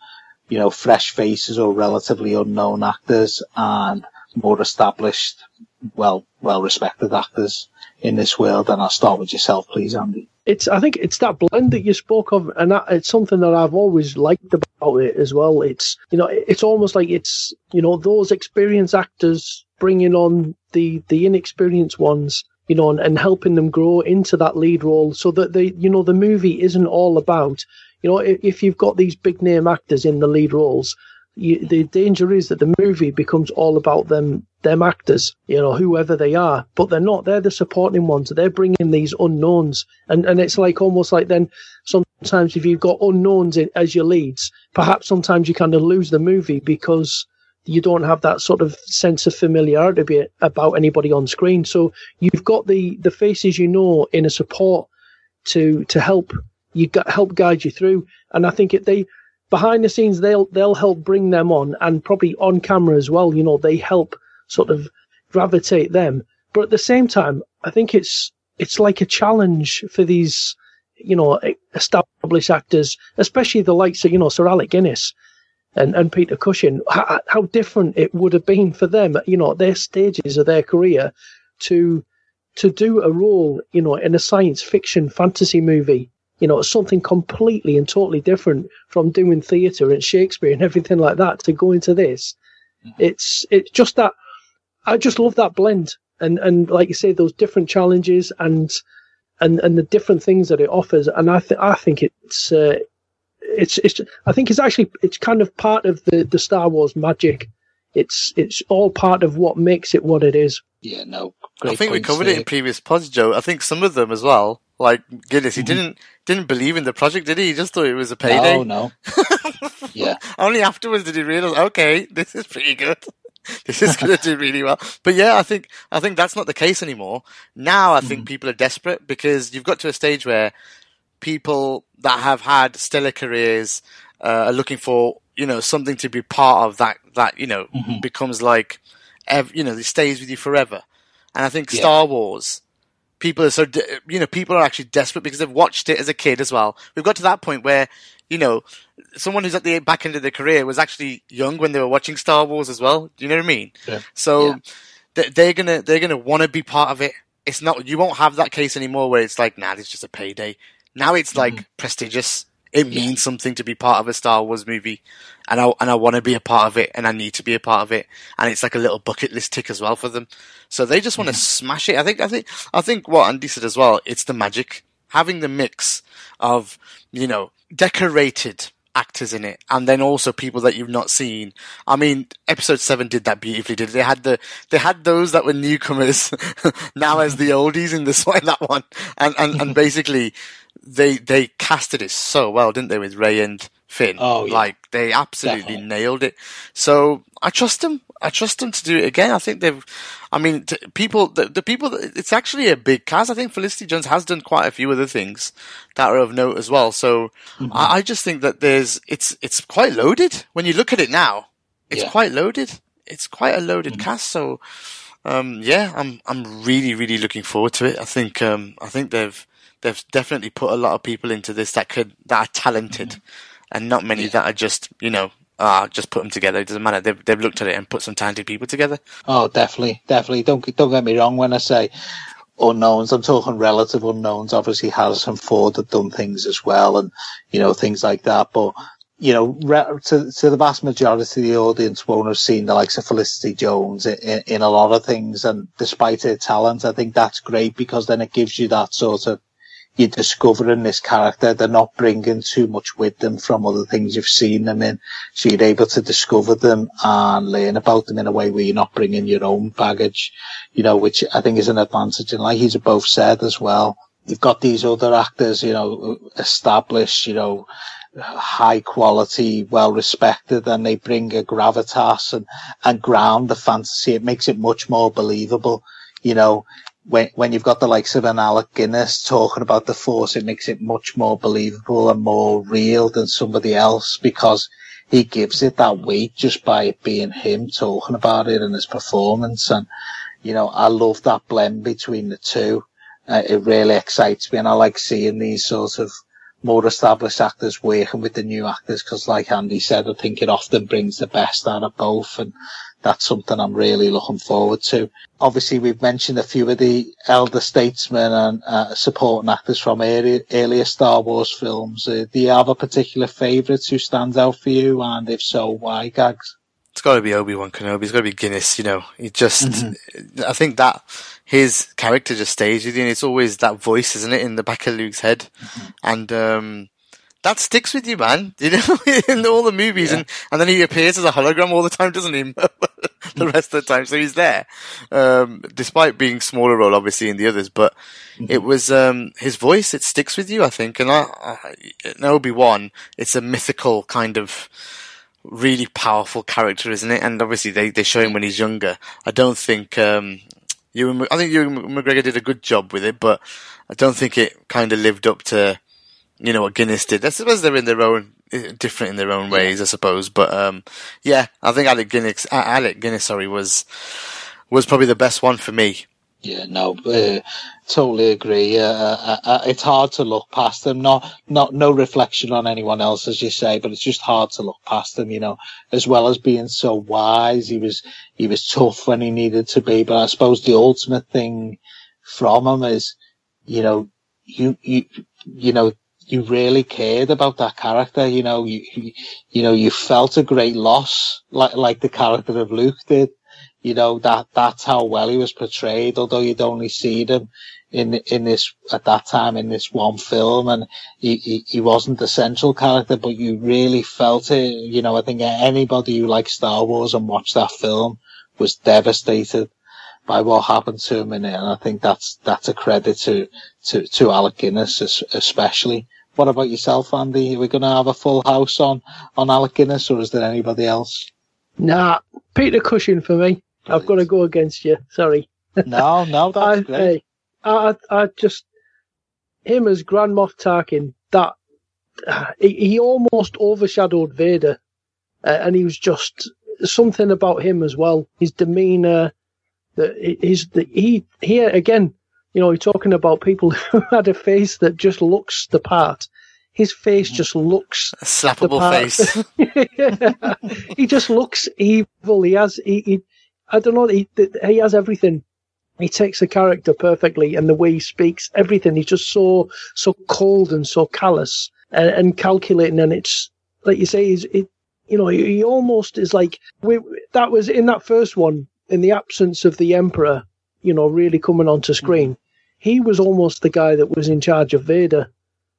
fresh faces or relatively unknown actors and more established, well-respected actors in this world. And I'll start with yourself, please, Andy. I think it's that blend that you spoke of, and it's something that I've always liked about it as well. It's, it's almost like it's, those experienced actors bringing on the inexperienced ones, and helping them grow into that lead role, so that the movie isn't all about, if you've got these big name actors in the lead roles, the danger is that the movie becomes all about them actors, whoever they are, but they're not. They're the supporting ones. They're bringing these unknowns, and it's like almost like then sometimes if you've got unknowns as your leads, perhaps sometimes you kind of lose the movie because you don't have that sort of sense of familiarity about anybody on screen. So you've got the faces in a support to help guide you through, and I think behind the scenes they'll help bring them on, and probably on camera as well. They help sort of gravitate them. But at the same time, I think it's like a challenge for these, established actors, especially the likes of, Sir Alec Guinness and Peter Cushing, how different it would have been for them, at their stages of their career to do a role, in a science fiction fantasy movie. Something completely and totally different from doing theatre and Shakespeare and everything like that to go into this. It's just that I just love that blend, and like you say, those different challenges and the different things that it offers. And I think it's kind of part of the Star Wars magic. It's all part of what makes it what it is. Yeah, no. I think we covered it in previous pods, Joe. I think some of them as well, like Guinness, he didn't believe in the project, did he? He just thought it was a payday. No. Yeah. Only afterwards did he realise, okay, this is pretty good. This is going to do really well. But yeah, I think that's not the case anymore. Now I think people are desperate because you've got to a stage where people that have had stellar careers are looking for, something to be part of that becomes like, it stays with you forever. And I think Star Wars, people are people are actually desperate because they've watched it as a kid as well. We've got to that point where, someone who's at the back end of their career was actually young when they were watching Star Wars as well. Do you know what I mean? Yeah. So they're gonna want to be part of it. It's not, you won't have that case anymore where it's like, nah, it's just a payday. Now it's like prestigious. It means something to be part of a Star Wars movie, and I want to be a part of it, and I need to be a part of it, and it's like a little bucket list tick as well for them. So they just want to smash it. I think what Andy said as well. It's the magic, having the mix of decorated actors in it, and then also people that you've not seen. I mean, Episode 7 did that beautifully. They had those that were newcomers now as the oldies in that one, and basically. They casted it so well, didn't they, with Rey and Finn? Oh, yeah. Like, they absolutely nailed it. So, I trust them. I trust them to do it again. I think the people, it's actually a big cast. I think Felicity Jones has done quite a few other things that are of note as well. So, I just think that it's quite loaded. When you look at it now, it's quite loaded. It's quite a loaded cast. So, I'm really, really looking forward to it. I think they've definitely put a lot of people into this that are talented, and not many that are just just put them together. It doesn't matter. They've looked at it and put some talented people together. Oh, definitely. Don't get me wrong when I say unknowns. I'm talking relative unknowns. Obviously, Harrison Ford had done things as well, and things like that. But to the vast majority of the audience won't have seen the likes of Felicity Jones in a lot of things, and despite her talent, I think that's great because then it gives you that sort of, you're discovering this character. They're not bringing too much with them from other things you've seen them in. So you're able to discover them and learn about them in a way where you're not bringing your own baggage, which I think is an advantage. And like he's both said as well, you've got these other actors, established, high quality, well respected, and they bring a gravitas and ground the fantasy. It makes it much more believable, When you've got the likes of an Alec Guinness talking about the Force, it makes it much more believable and more real than somebody else because he gives it that weight just by it being him talking about it and his performance. And, I love that blend between the two. It really excites me, and I like seeing these sort of more established actors working with the new actors, because like Andy said, I think it often brings the best out of both, and that's something I'm really looking forward to. Obviously, we've mentioned a few of the elder statesmen and supporting actors from earlier Star Wars films. Do you have a particular favourite who stands out for you, and if so, why, Gags? It's got to be Obi-Wan Kenobi. It's got to be Guinness, He just, I think that his character just stays with you, and it's always that voice, isn't it, in the back of Luke's head? And that sticks with you, man. In all the movies, and then he appears as a hologram all the time, doesn't he? The rest of the time, so he's there, despite being smaller role, obviously, in the others. But it was his voice; it sticks with you, I think. And in Obi-Wan, it's a mythical kind of really powerful character, isn't it? And obviously, they show him when he's younger. I don't think I think Ewan McGregor did a good job with it, but I don't think it kind of lived up to what Guinness did. I suppose they're different in their own ways, I suppose. But I think Alec Guinness, was probably the best one for me. Yeah, no, totally agree. It's hard to look past them. No reflection on anyone else, as you say, but it's just hard to look past them. As well as being so wise, he was tough when he needed to be. But I suppose the ultimate thing from him is, you really cared about that character. You felt a great loss, like the character of Luke did. That's how well he was portrayed, although you'd only seen him in this, at that time, in this one film, and he wasn't the central character, but you really felt it. I think anybody who likes Star Wars and watched that film was devastated by what happened to him in it, and I think that's a credit to Alec Guinness especially. What about yourself, Andy? Are we going to have a full house on Alec Guinness, or is there anybody else? Nah, Peter Cushing for me. Brilliant. I've got to go against you. Sorry. No, that's great. I just, him as Grand Moff Tarkin, he almost overshadowed Vader, and he was just something about him as well. His demeanour, here again, you're talking about people who had a face that just looks the part. His face just looks a slappable face. He just looks evil. He has everything. He takes a character perfectly, and the way he speaks, everything. He's just so cold and so callous and calculating. And it's like you say, he almost is like that was in that first one, in the absence of the Emperor, really coming onto screen. He was almost the guy that was in charge of Vader.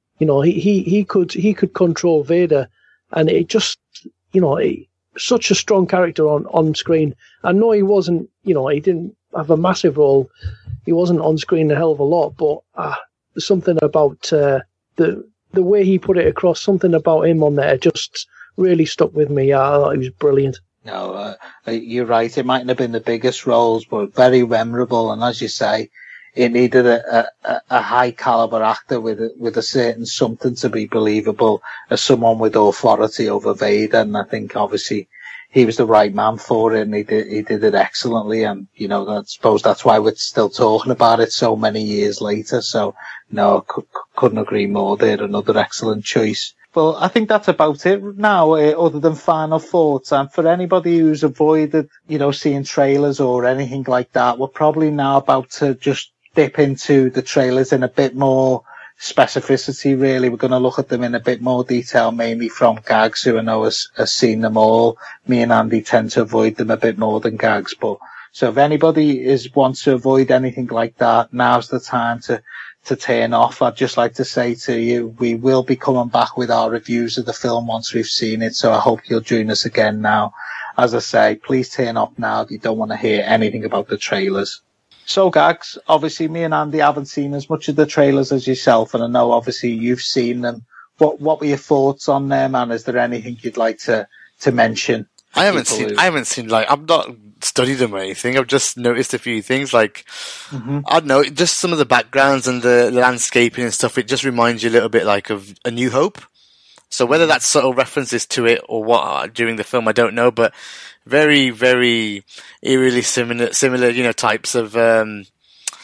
He could control Vader, and it just, such a strong character on screen. I know he wasn't, he didn't have a massive role. He wasn't on screen a hell of a lot, but there's something about the way he put it across, something about him on there just really stuck with me. I thought he was brilliant. No, you're right. It mightn't have been the biggest roles, but very memorable. And as you say, it needed a high caliber actor with a certain something to be believable as someone with authority over Vader. And I think obviously he was the right man for it, and he did it excellently. And, I suppose that's why we're still talking about it so many years later. So no, couldn't agree more there. Another excellent choice. Well, I think that's about it now, other than final thoughts. And for anybody who's avoided, seeing trailers or anything like that, we're probably now about to just dip into the trailers in a bit more specificity, really. We're going to look at them in a bit more detail, mainly from Gags, who I know has seen them all. Me and Andy tend to avoid them a bit more than Gags. So if anybody wants to avoid anything like that, now's the time to turn off. I'd just like to say to you, we will be coming back with our reviews of the film once we've seen it, so I hope you'll join us again now. As I say, please turn off now if you don't want to hear anything about the trailers. So, Gags, obviously me and Andy haven't seen as much of the trailers as yourself, and I know obviously you've seen them. What were your thoughts on them, and is there anything you'd like to mention? I haven't seen, I've not studied them or anything. I've just noticed a few things, I don't know, just some of the backgrounds and the landscaping and stuff. It just reminds you a little bit of A New Hope. So whether that's subtle references to it or what during the film, I don't know, but very, very eerily similar, types of,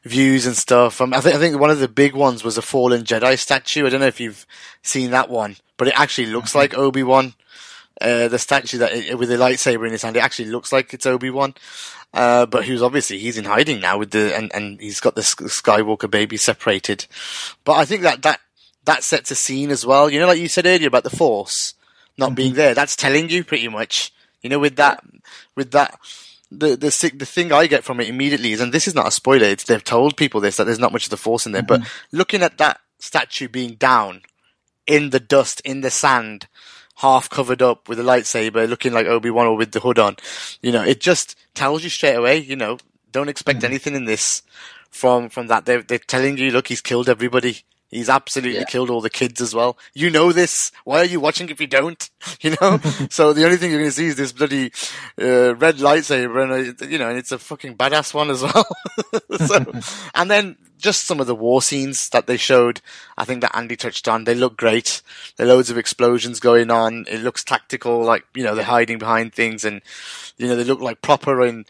views and stuff. I think one of the big ones was a fallen Jedi statue. I don't know if you've seen that one, but it actually looks like Obi-Wan. The statue with the lightsaber in his hand, it actually looks like it's Obi-Wan. But he's in hiding now with and he's got the Skywalker baby separated. But I think that sets a scene as well. You know, like you said earlier about the Force not being there, that's telling you pretty much, you know, with that, the thing I get from it immediately is, and this is not a spoiler, they've told people this, that there's not much of the Force in there, but looking at that statue being down in the dust, in the sand, half covered up with a lightsaber, looking like Obi-Wan or with the hood on, you know, it just tells you straight away, you know, don't expect anything in this from that. They're telling you, look, he's killed everybody. He's absolutely killed all the kids as well. You know this. Why are you watching if you don't? You know? So the only thing you're going to see is this bloody red lightsaber, and you know, and it's a fucking badass one as well. And then just some of the war scenes that they showed, I think that Andy touched on, they look great. There are loads of explosions going on. It looks tactical, like, you know, they're hiding behind things, and, you know, they look like proper on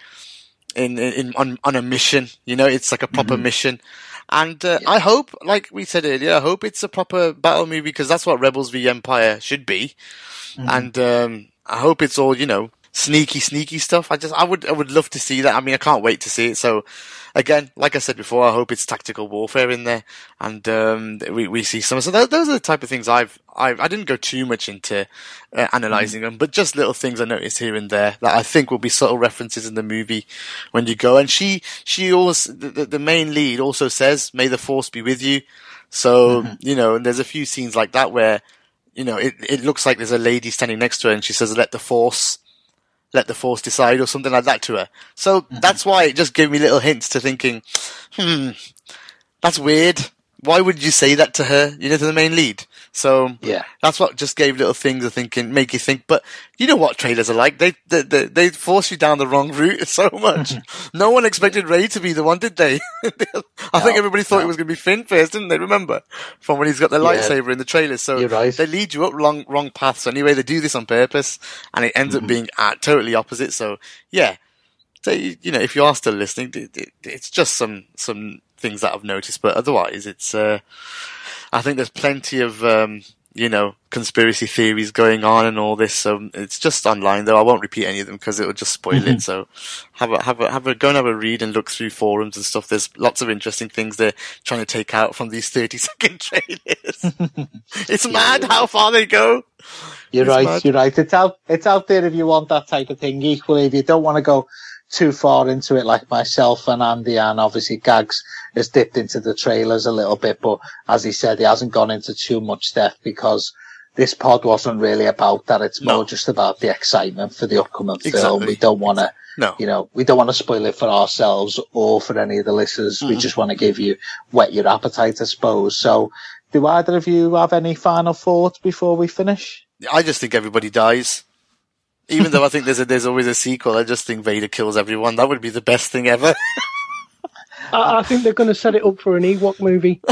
a mission. You know, it's like a proper mission. And I hope, like we said earlier, I hope it's a proper battle movie, because that's what Rebels v Empire should be. And I hope it's all, you know, sneaky stuff. I would love to see that. I mean, I can't wait to see it. So again, like I said before, I hope it's tactical warfare in there, and we see some. So those are the type of things I didn't go too much into analysing them, but just little things I noticed here and there that I think will be subtle references in the movie when you go. And she also, the main lead also says, "May the Force be with you." So you know, and there's a few scenes like that where, you know, it looks like there's a lady standing next to her, and she says, let the Force decide, or something like that to her. So that's why it just gave me little hints to thinking, that's weird. Why would you say that to her, you know, to the main lead? So that's what just gave little things of thinking, make you think. But you know what trailers are like. They force you down the wrong route so much. No one expected Rey to be the one, did they? I think everybody thought it was going to be Finn first, didn't they? Remember? From when he's got the lightsaber in the trailers. So they lead you up wrong paths. Anyway, they do this on purpose, and it ends up being totally opposite. So yeah. So, you know, if you are still listening, it's just some things that I've noticed, but otherwise it's, I think there's plenty of, you know, conspiracy theories going on and all this. So it's just online, though. I won't repeat any of them because it will just spoil it. So go and have a read and look through forums and stuff. There's lots of interesting things they're trying to take out from these 30-second trailers. It's mad how far they go. You're right. It's out there if you want that type of thing. Equally, if you don't want to go too far into it, like myself and Andy, and obviously Gags has dipped into the trailers a little bit, but as he said, he hasn't gone into too much depth because this pod wasn't really about that. It's more just about the excitement for the upcoming film. We don't want to, you know, we don't want to spoil it for ourselves or for any of the listeners. We just want to give you, whet your appetite, I suppose. So do either of you have any final thoughts before we finish? I just think everybody dies. Even though I think there's always a sequel, I just think Vader kills everyone. That would be the best thing ever. I think they're going to set it up for an Ewok movie.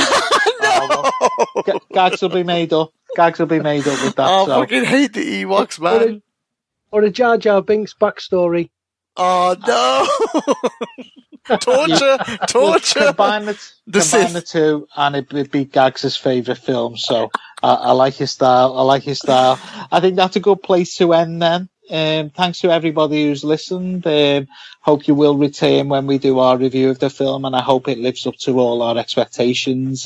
No! Gags will be made up. Gags will be made up with that. I fucking hate the Ewoks, man. Or a Jar Jar Binks backstory. Oh, no! Torture! Combine the two, and it would be Gags' favourite film. So I like his style. I think that's a good place to end then. Thanks to everybody who's listened. Hope you will return when we do our review of the film, and I hope it lives up to all our expectations.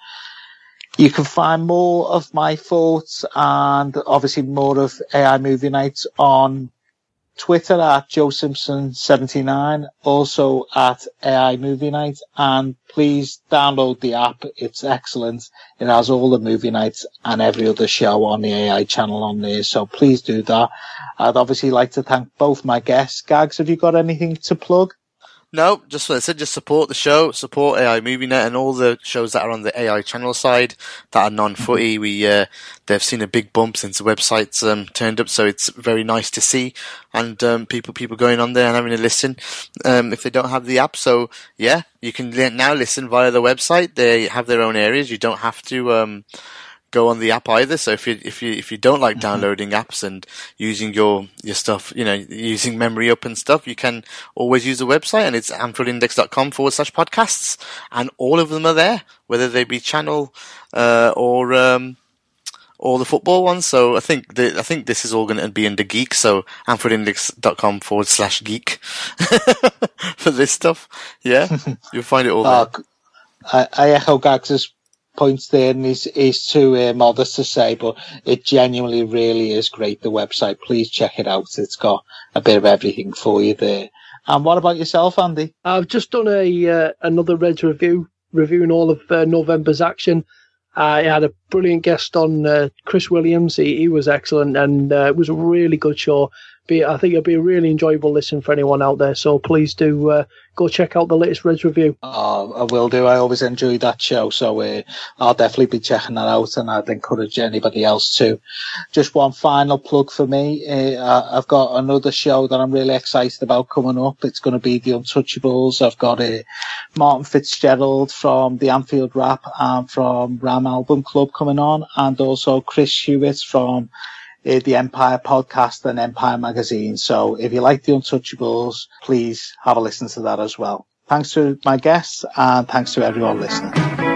You can find more of my thoughts and obviously more of AI Movie Nights on Twitter at JoeSimpson79, also at AI Movie Night, and please download the app. It's excellent. It has all the movie nights and every other show on the AI channel on there, so please do that. I'd obviously like to thank both my guests. Gags, have you got anything to plug? No, just what I said, just support the show, support AI Movie Net and all the shows that are on the AI channel side that are non-footy. They've seen a big bump since the website's turned up, so it's very nice to see. And people going on there and having a listen if they don't have the app. So yeah, you can now listen via the website. They have their own areas. You don't have to go on the app either. So if you don't like downloading apps and using your stuff, using memory up and stuff, you can always use the website, and it's AnfieldIndex.com/podcasts, and all of them are there, whether they be channel or the football ones. So I think this is all going to be under geek. So AnfieldIndex.com/geek for this stuff. Yeah, you'll find it all there. I echo Gags's points there, and he's too modest to say, but it genuinely really is great, the website. Please check it out. It's got a bit of everything for you there. And what about yourself, Andy? I've just done another Reds review, reviewing all of November's action. I had a brilliant guest on, Chris Williams. He was excellent, and it was a really good show. I think it'll be a really enjoyable listen for anyone out there. So please do go check out the latest Reds review. Oh, I will do. I always enjoy that show. So I'll definitely be checking that out, and I'd encourage anybody else to. Just one final plug for me. I've got another show that I'm really excited about coming up. It's going to be The Untouchables. I've got Martin Fitzgerald from the Anfield Rap and from Ram Album Club coming on, and also Chris Hewitt from the Empire podcast and Empire magazine. So if you like The Untouchables, please have a listen to that as well. Thanks to my guests, and thanks to everyone listening.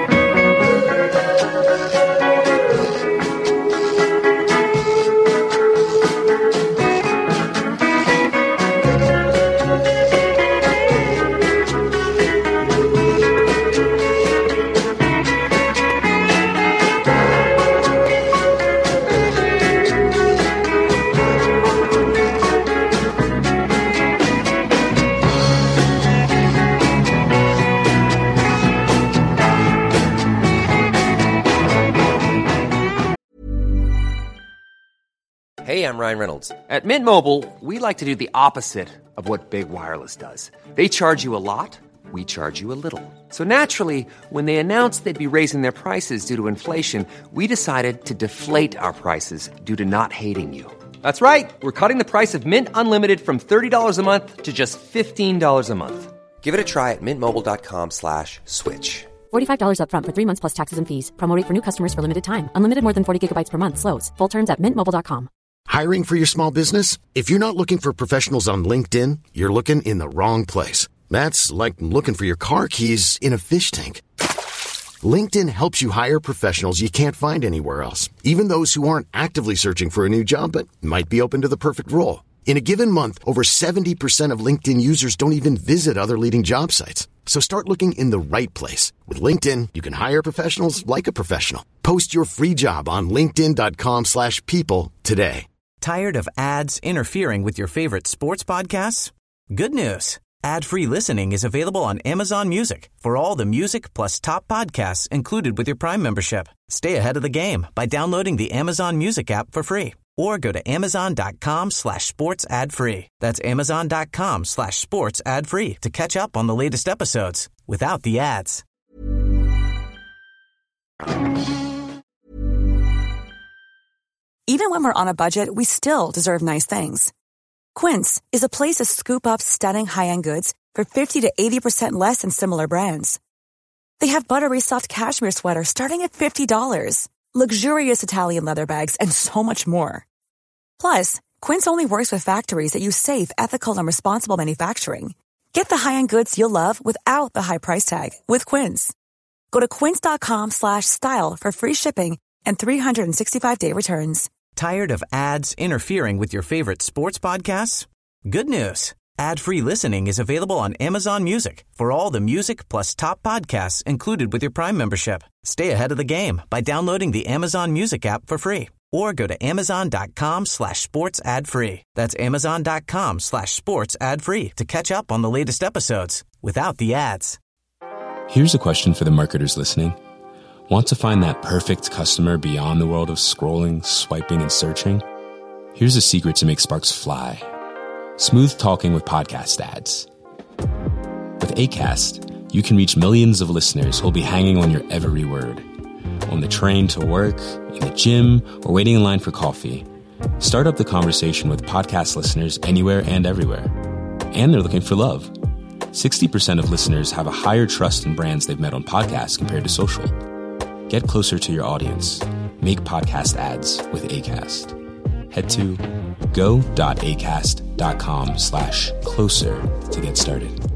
Hey, I'm Ryan Reynolds. At Mint Mobile, we like to do the opposite of what Big Wireless does. They charge you a lot, we charge you a little. So naturally, when they announced they'd be raising their prices due to inflation, we decided to deflate our prices due to not hating you. That's right. We're cutting the price of Mint Unlimited from $30 a month to just $15 a month. Give it a try at mintmobile.com/switch. $45 up front for 3 months plus taxes and fees. Promo rate for new customers for limited time. Unlimited more than 40 gigabytes per month slows. Full terms at mintmobile.com. Hiring for your small business? If you're not looking for professionals on LinkedIn, you're looking in the wrong place. That's like looking for your car keys in a fish tank. LinkedIn helps you hire professionals you can't find anywhere else, even those who aren't actively searching for a new job but might be open to the perfect role. In a given month, over 70% of LinkedIn users don't even visit other leading job sites. So start looking in the right place. With LinkedIn, you can hire professionals like a professional. Post your free job on linkedin.com/people today. Tired of ads interfering with your favorite sports podcasts? Good news. Ad-free listening is available on Amazon Music for all the music plus top podcasts included with your Prime membership. Stay ahead of the game by downloading the Amazon Music app for free, or go to amazon.com/sports ad free. That's amazon.com/sports ad free to catch up on the latest episodes without the ads. Even when we're on a budget, we still deserve nice things. Quince is a place to scoop up stunning high-end goods for 50 to 80% less than similar brands. They have buttery soft cashmere sweaters starting at $50, luxurious Italian leather bags, and so much more. Plus, Quince only works with factories that use safe, ethical, and responsible manufacturing. Get the high-end goods you'll love without the high price tag with Quince. Go to quince.com/style for free shipping and 365-day returns. Tired of ads interfering with your favorite sports podcasts? Good news. Ad-free listening is available on Amazon Music for all the music plus top podcasts included with your Prime membership. Stay ahead of the game by downloading the Amazon Music app for free, or go to amazon.com/sports ad free. That's amazon.com/sports ad free to catch up on the latest episodes without the ads. Here's a question for the marketers listening. Want to find that perfect customer beyond the world of scrolling, swiping, and searching? Here's a secret to make sparks fly. Smooth talking with podcast ads. With Acast, you can reach millions of listeners who'll be hanging on your every word. On the train to work, in the gym, or waiting in line for coffee. Start up the conversation with podcast listeners anywhere and everywhere. And they're looking for love. 60% of listeners have a higher trust in brands they've met on podcasts compared to social. Get closer to your audience. make podcast ads with Acast. Head to go.acast.com/closer to get started.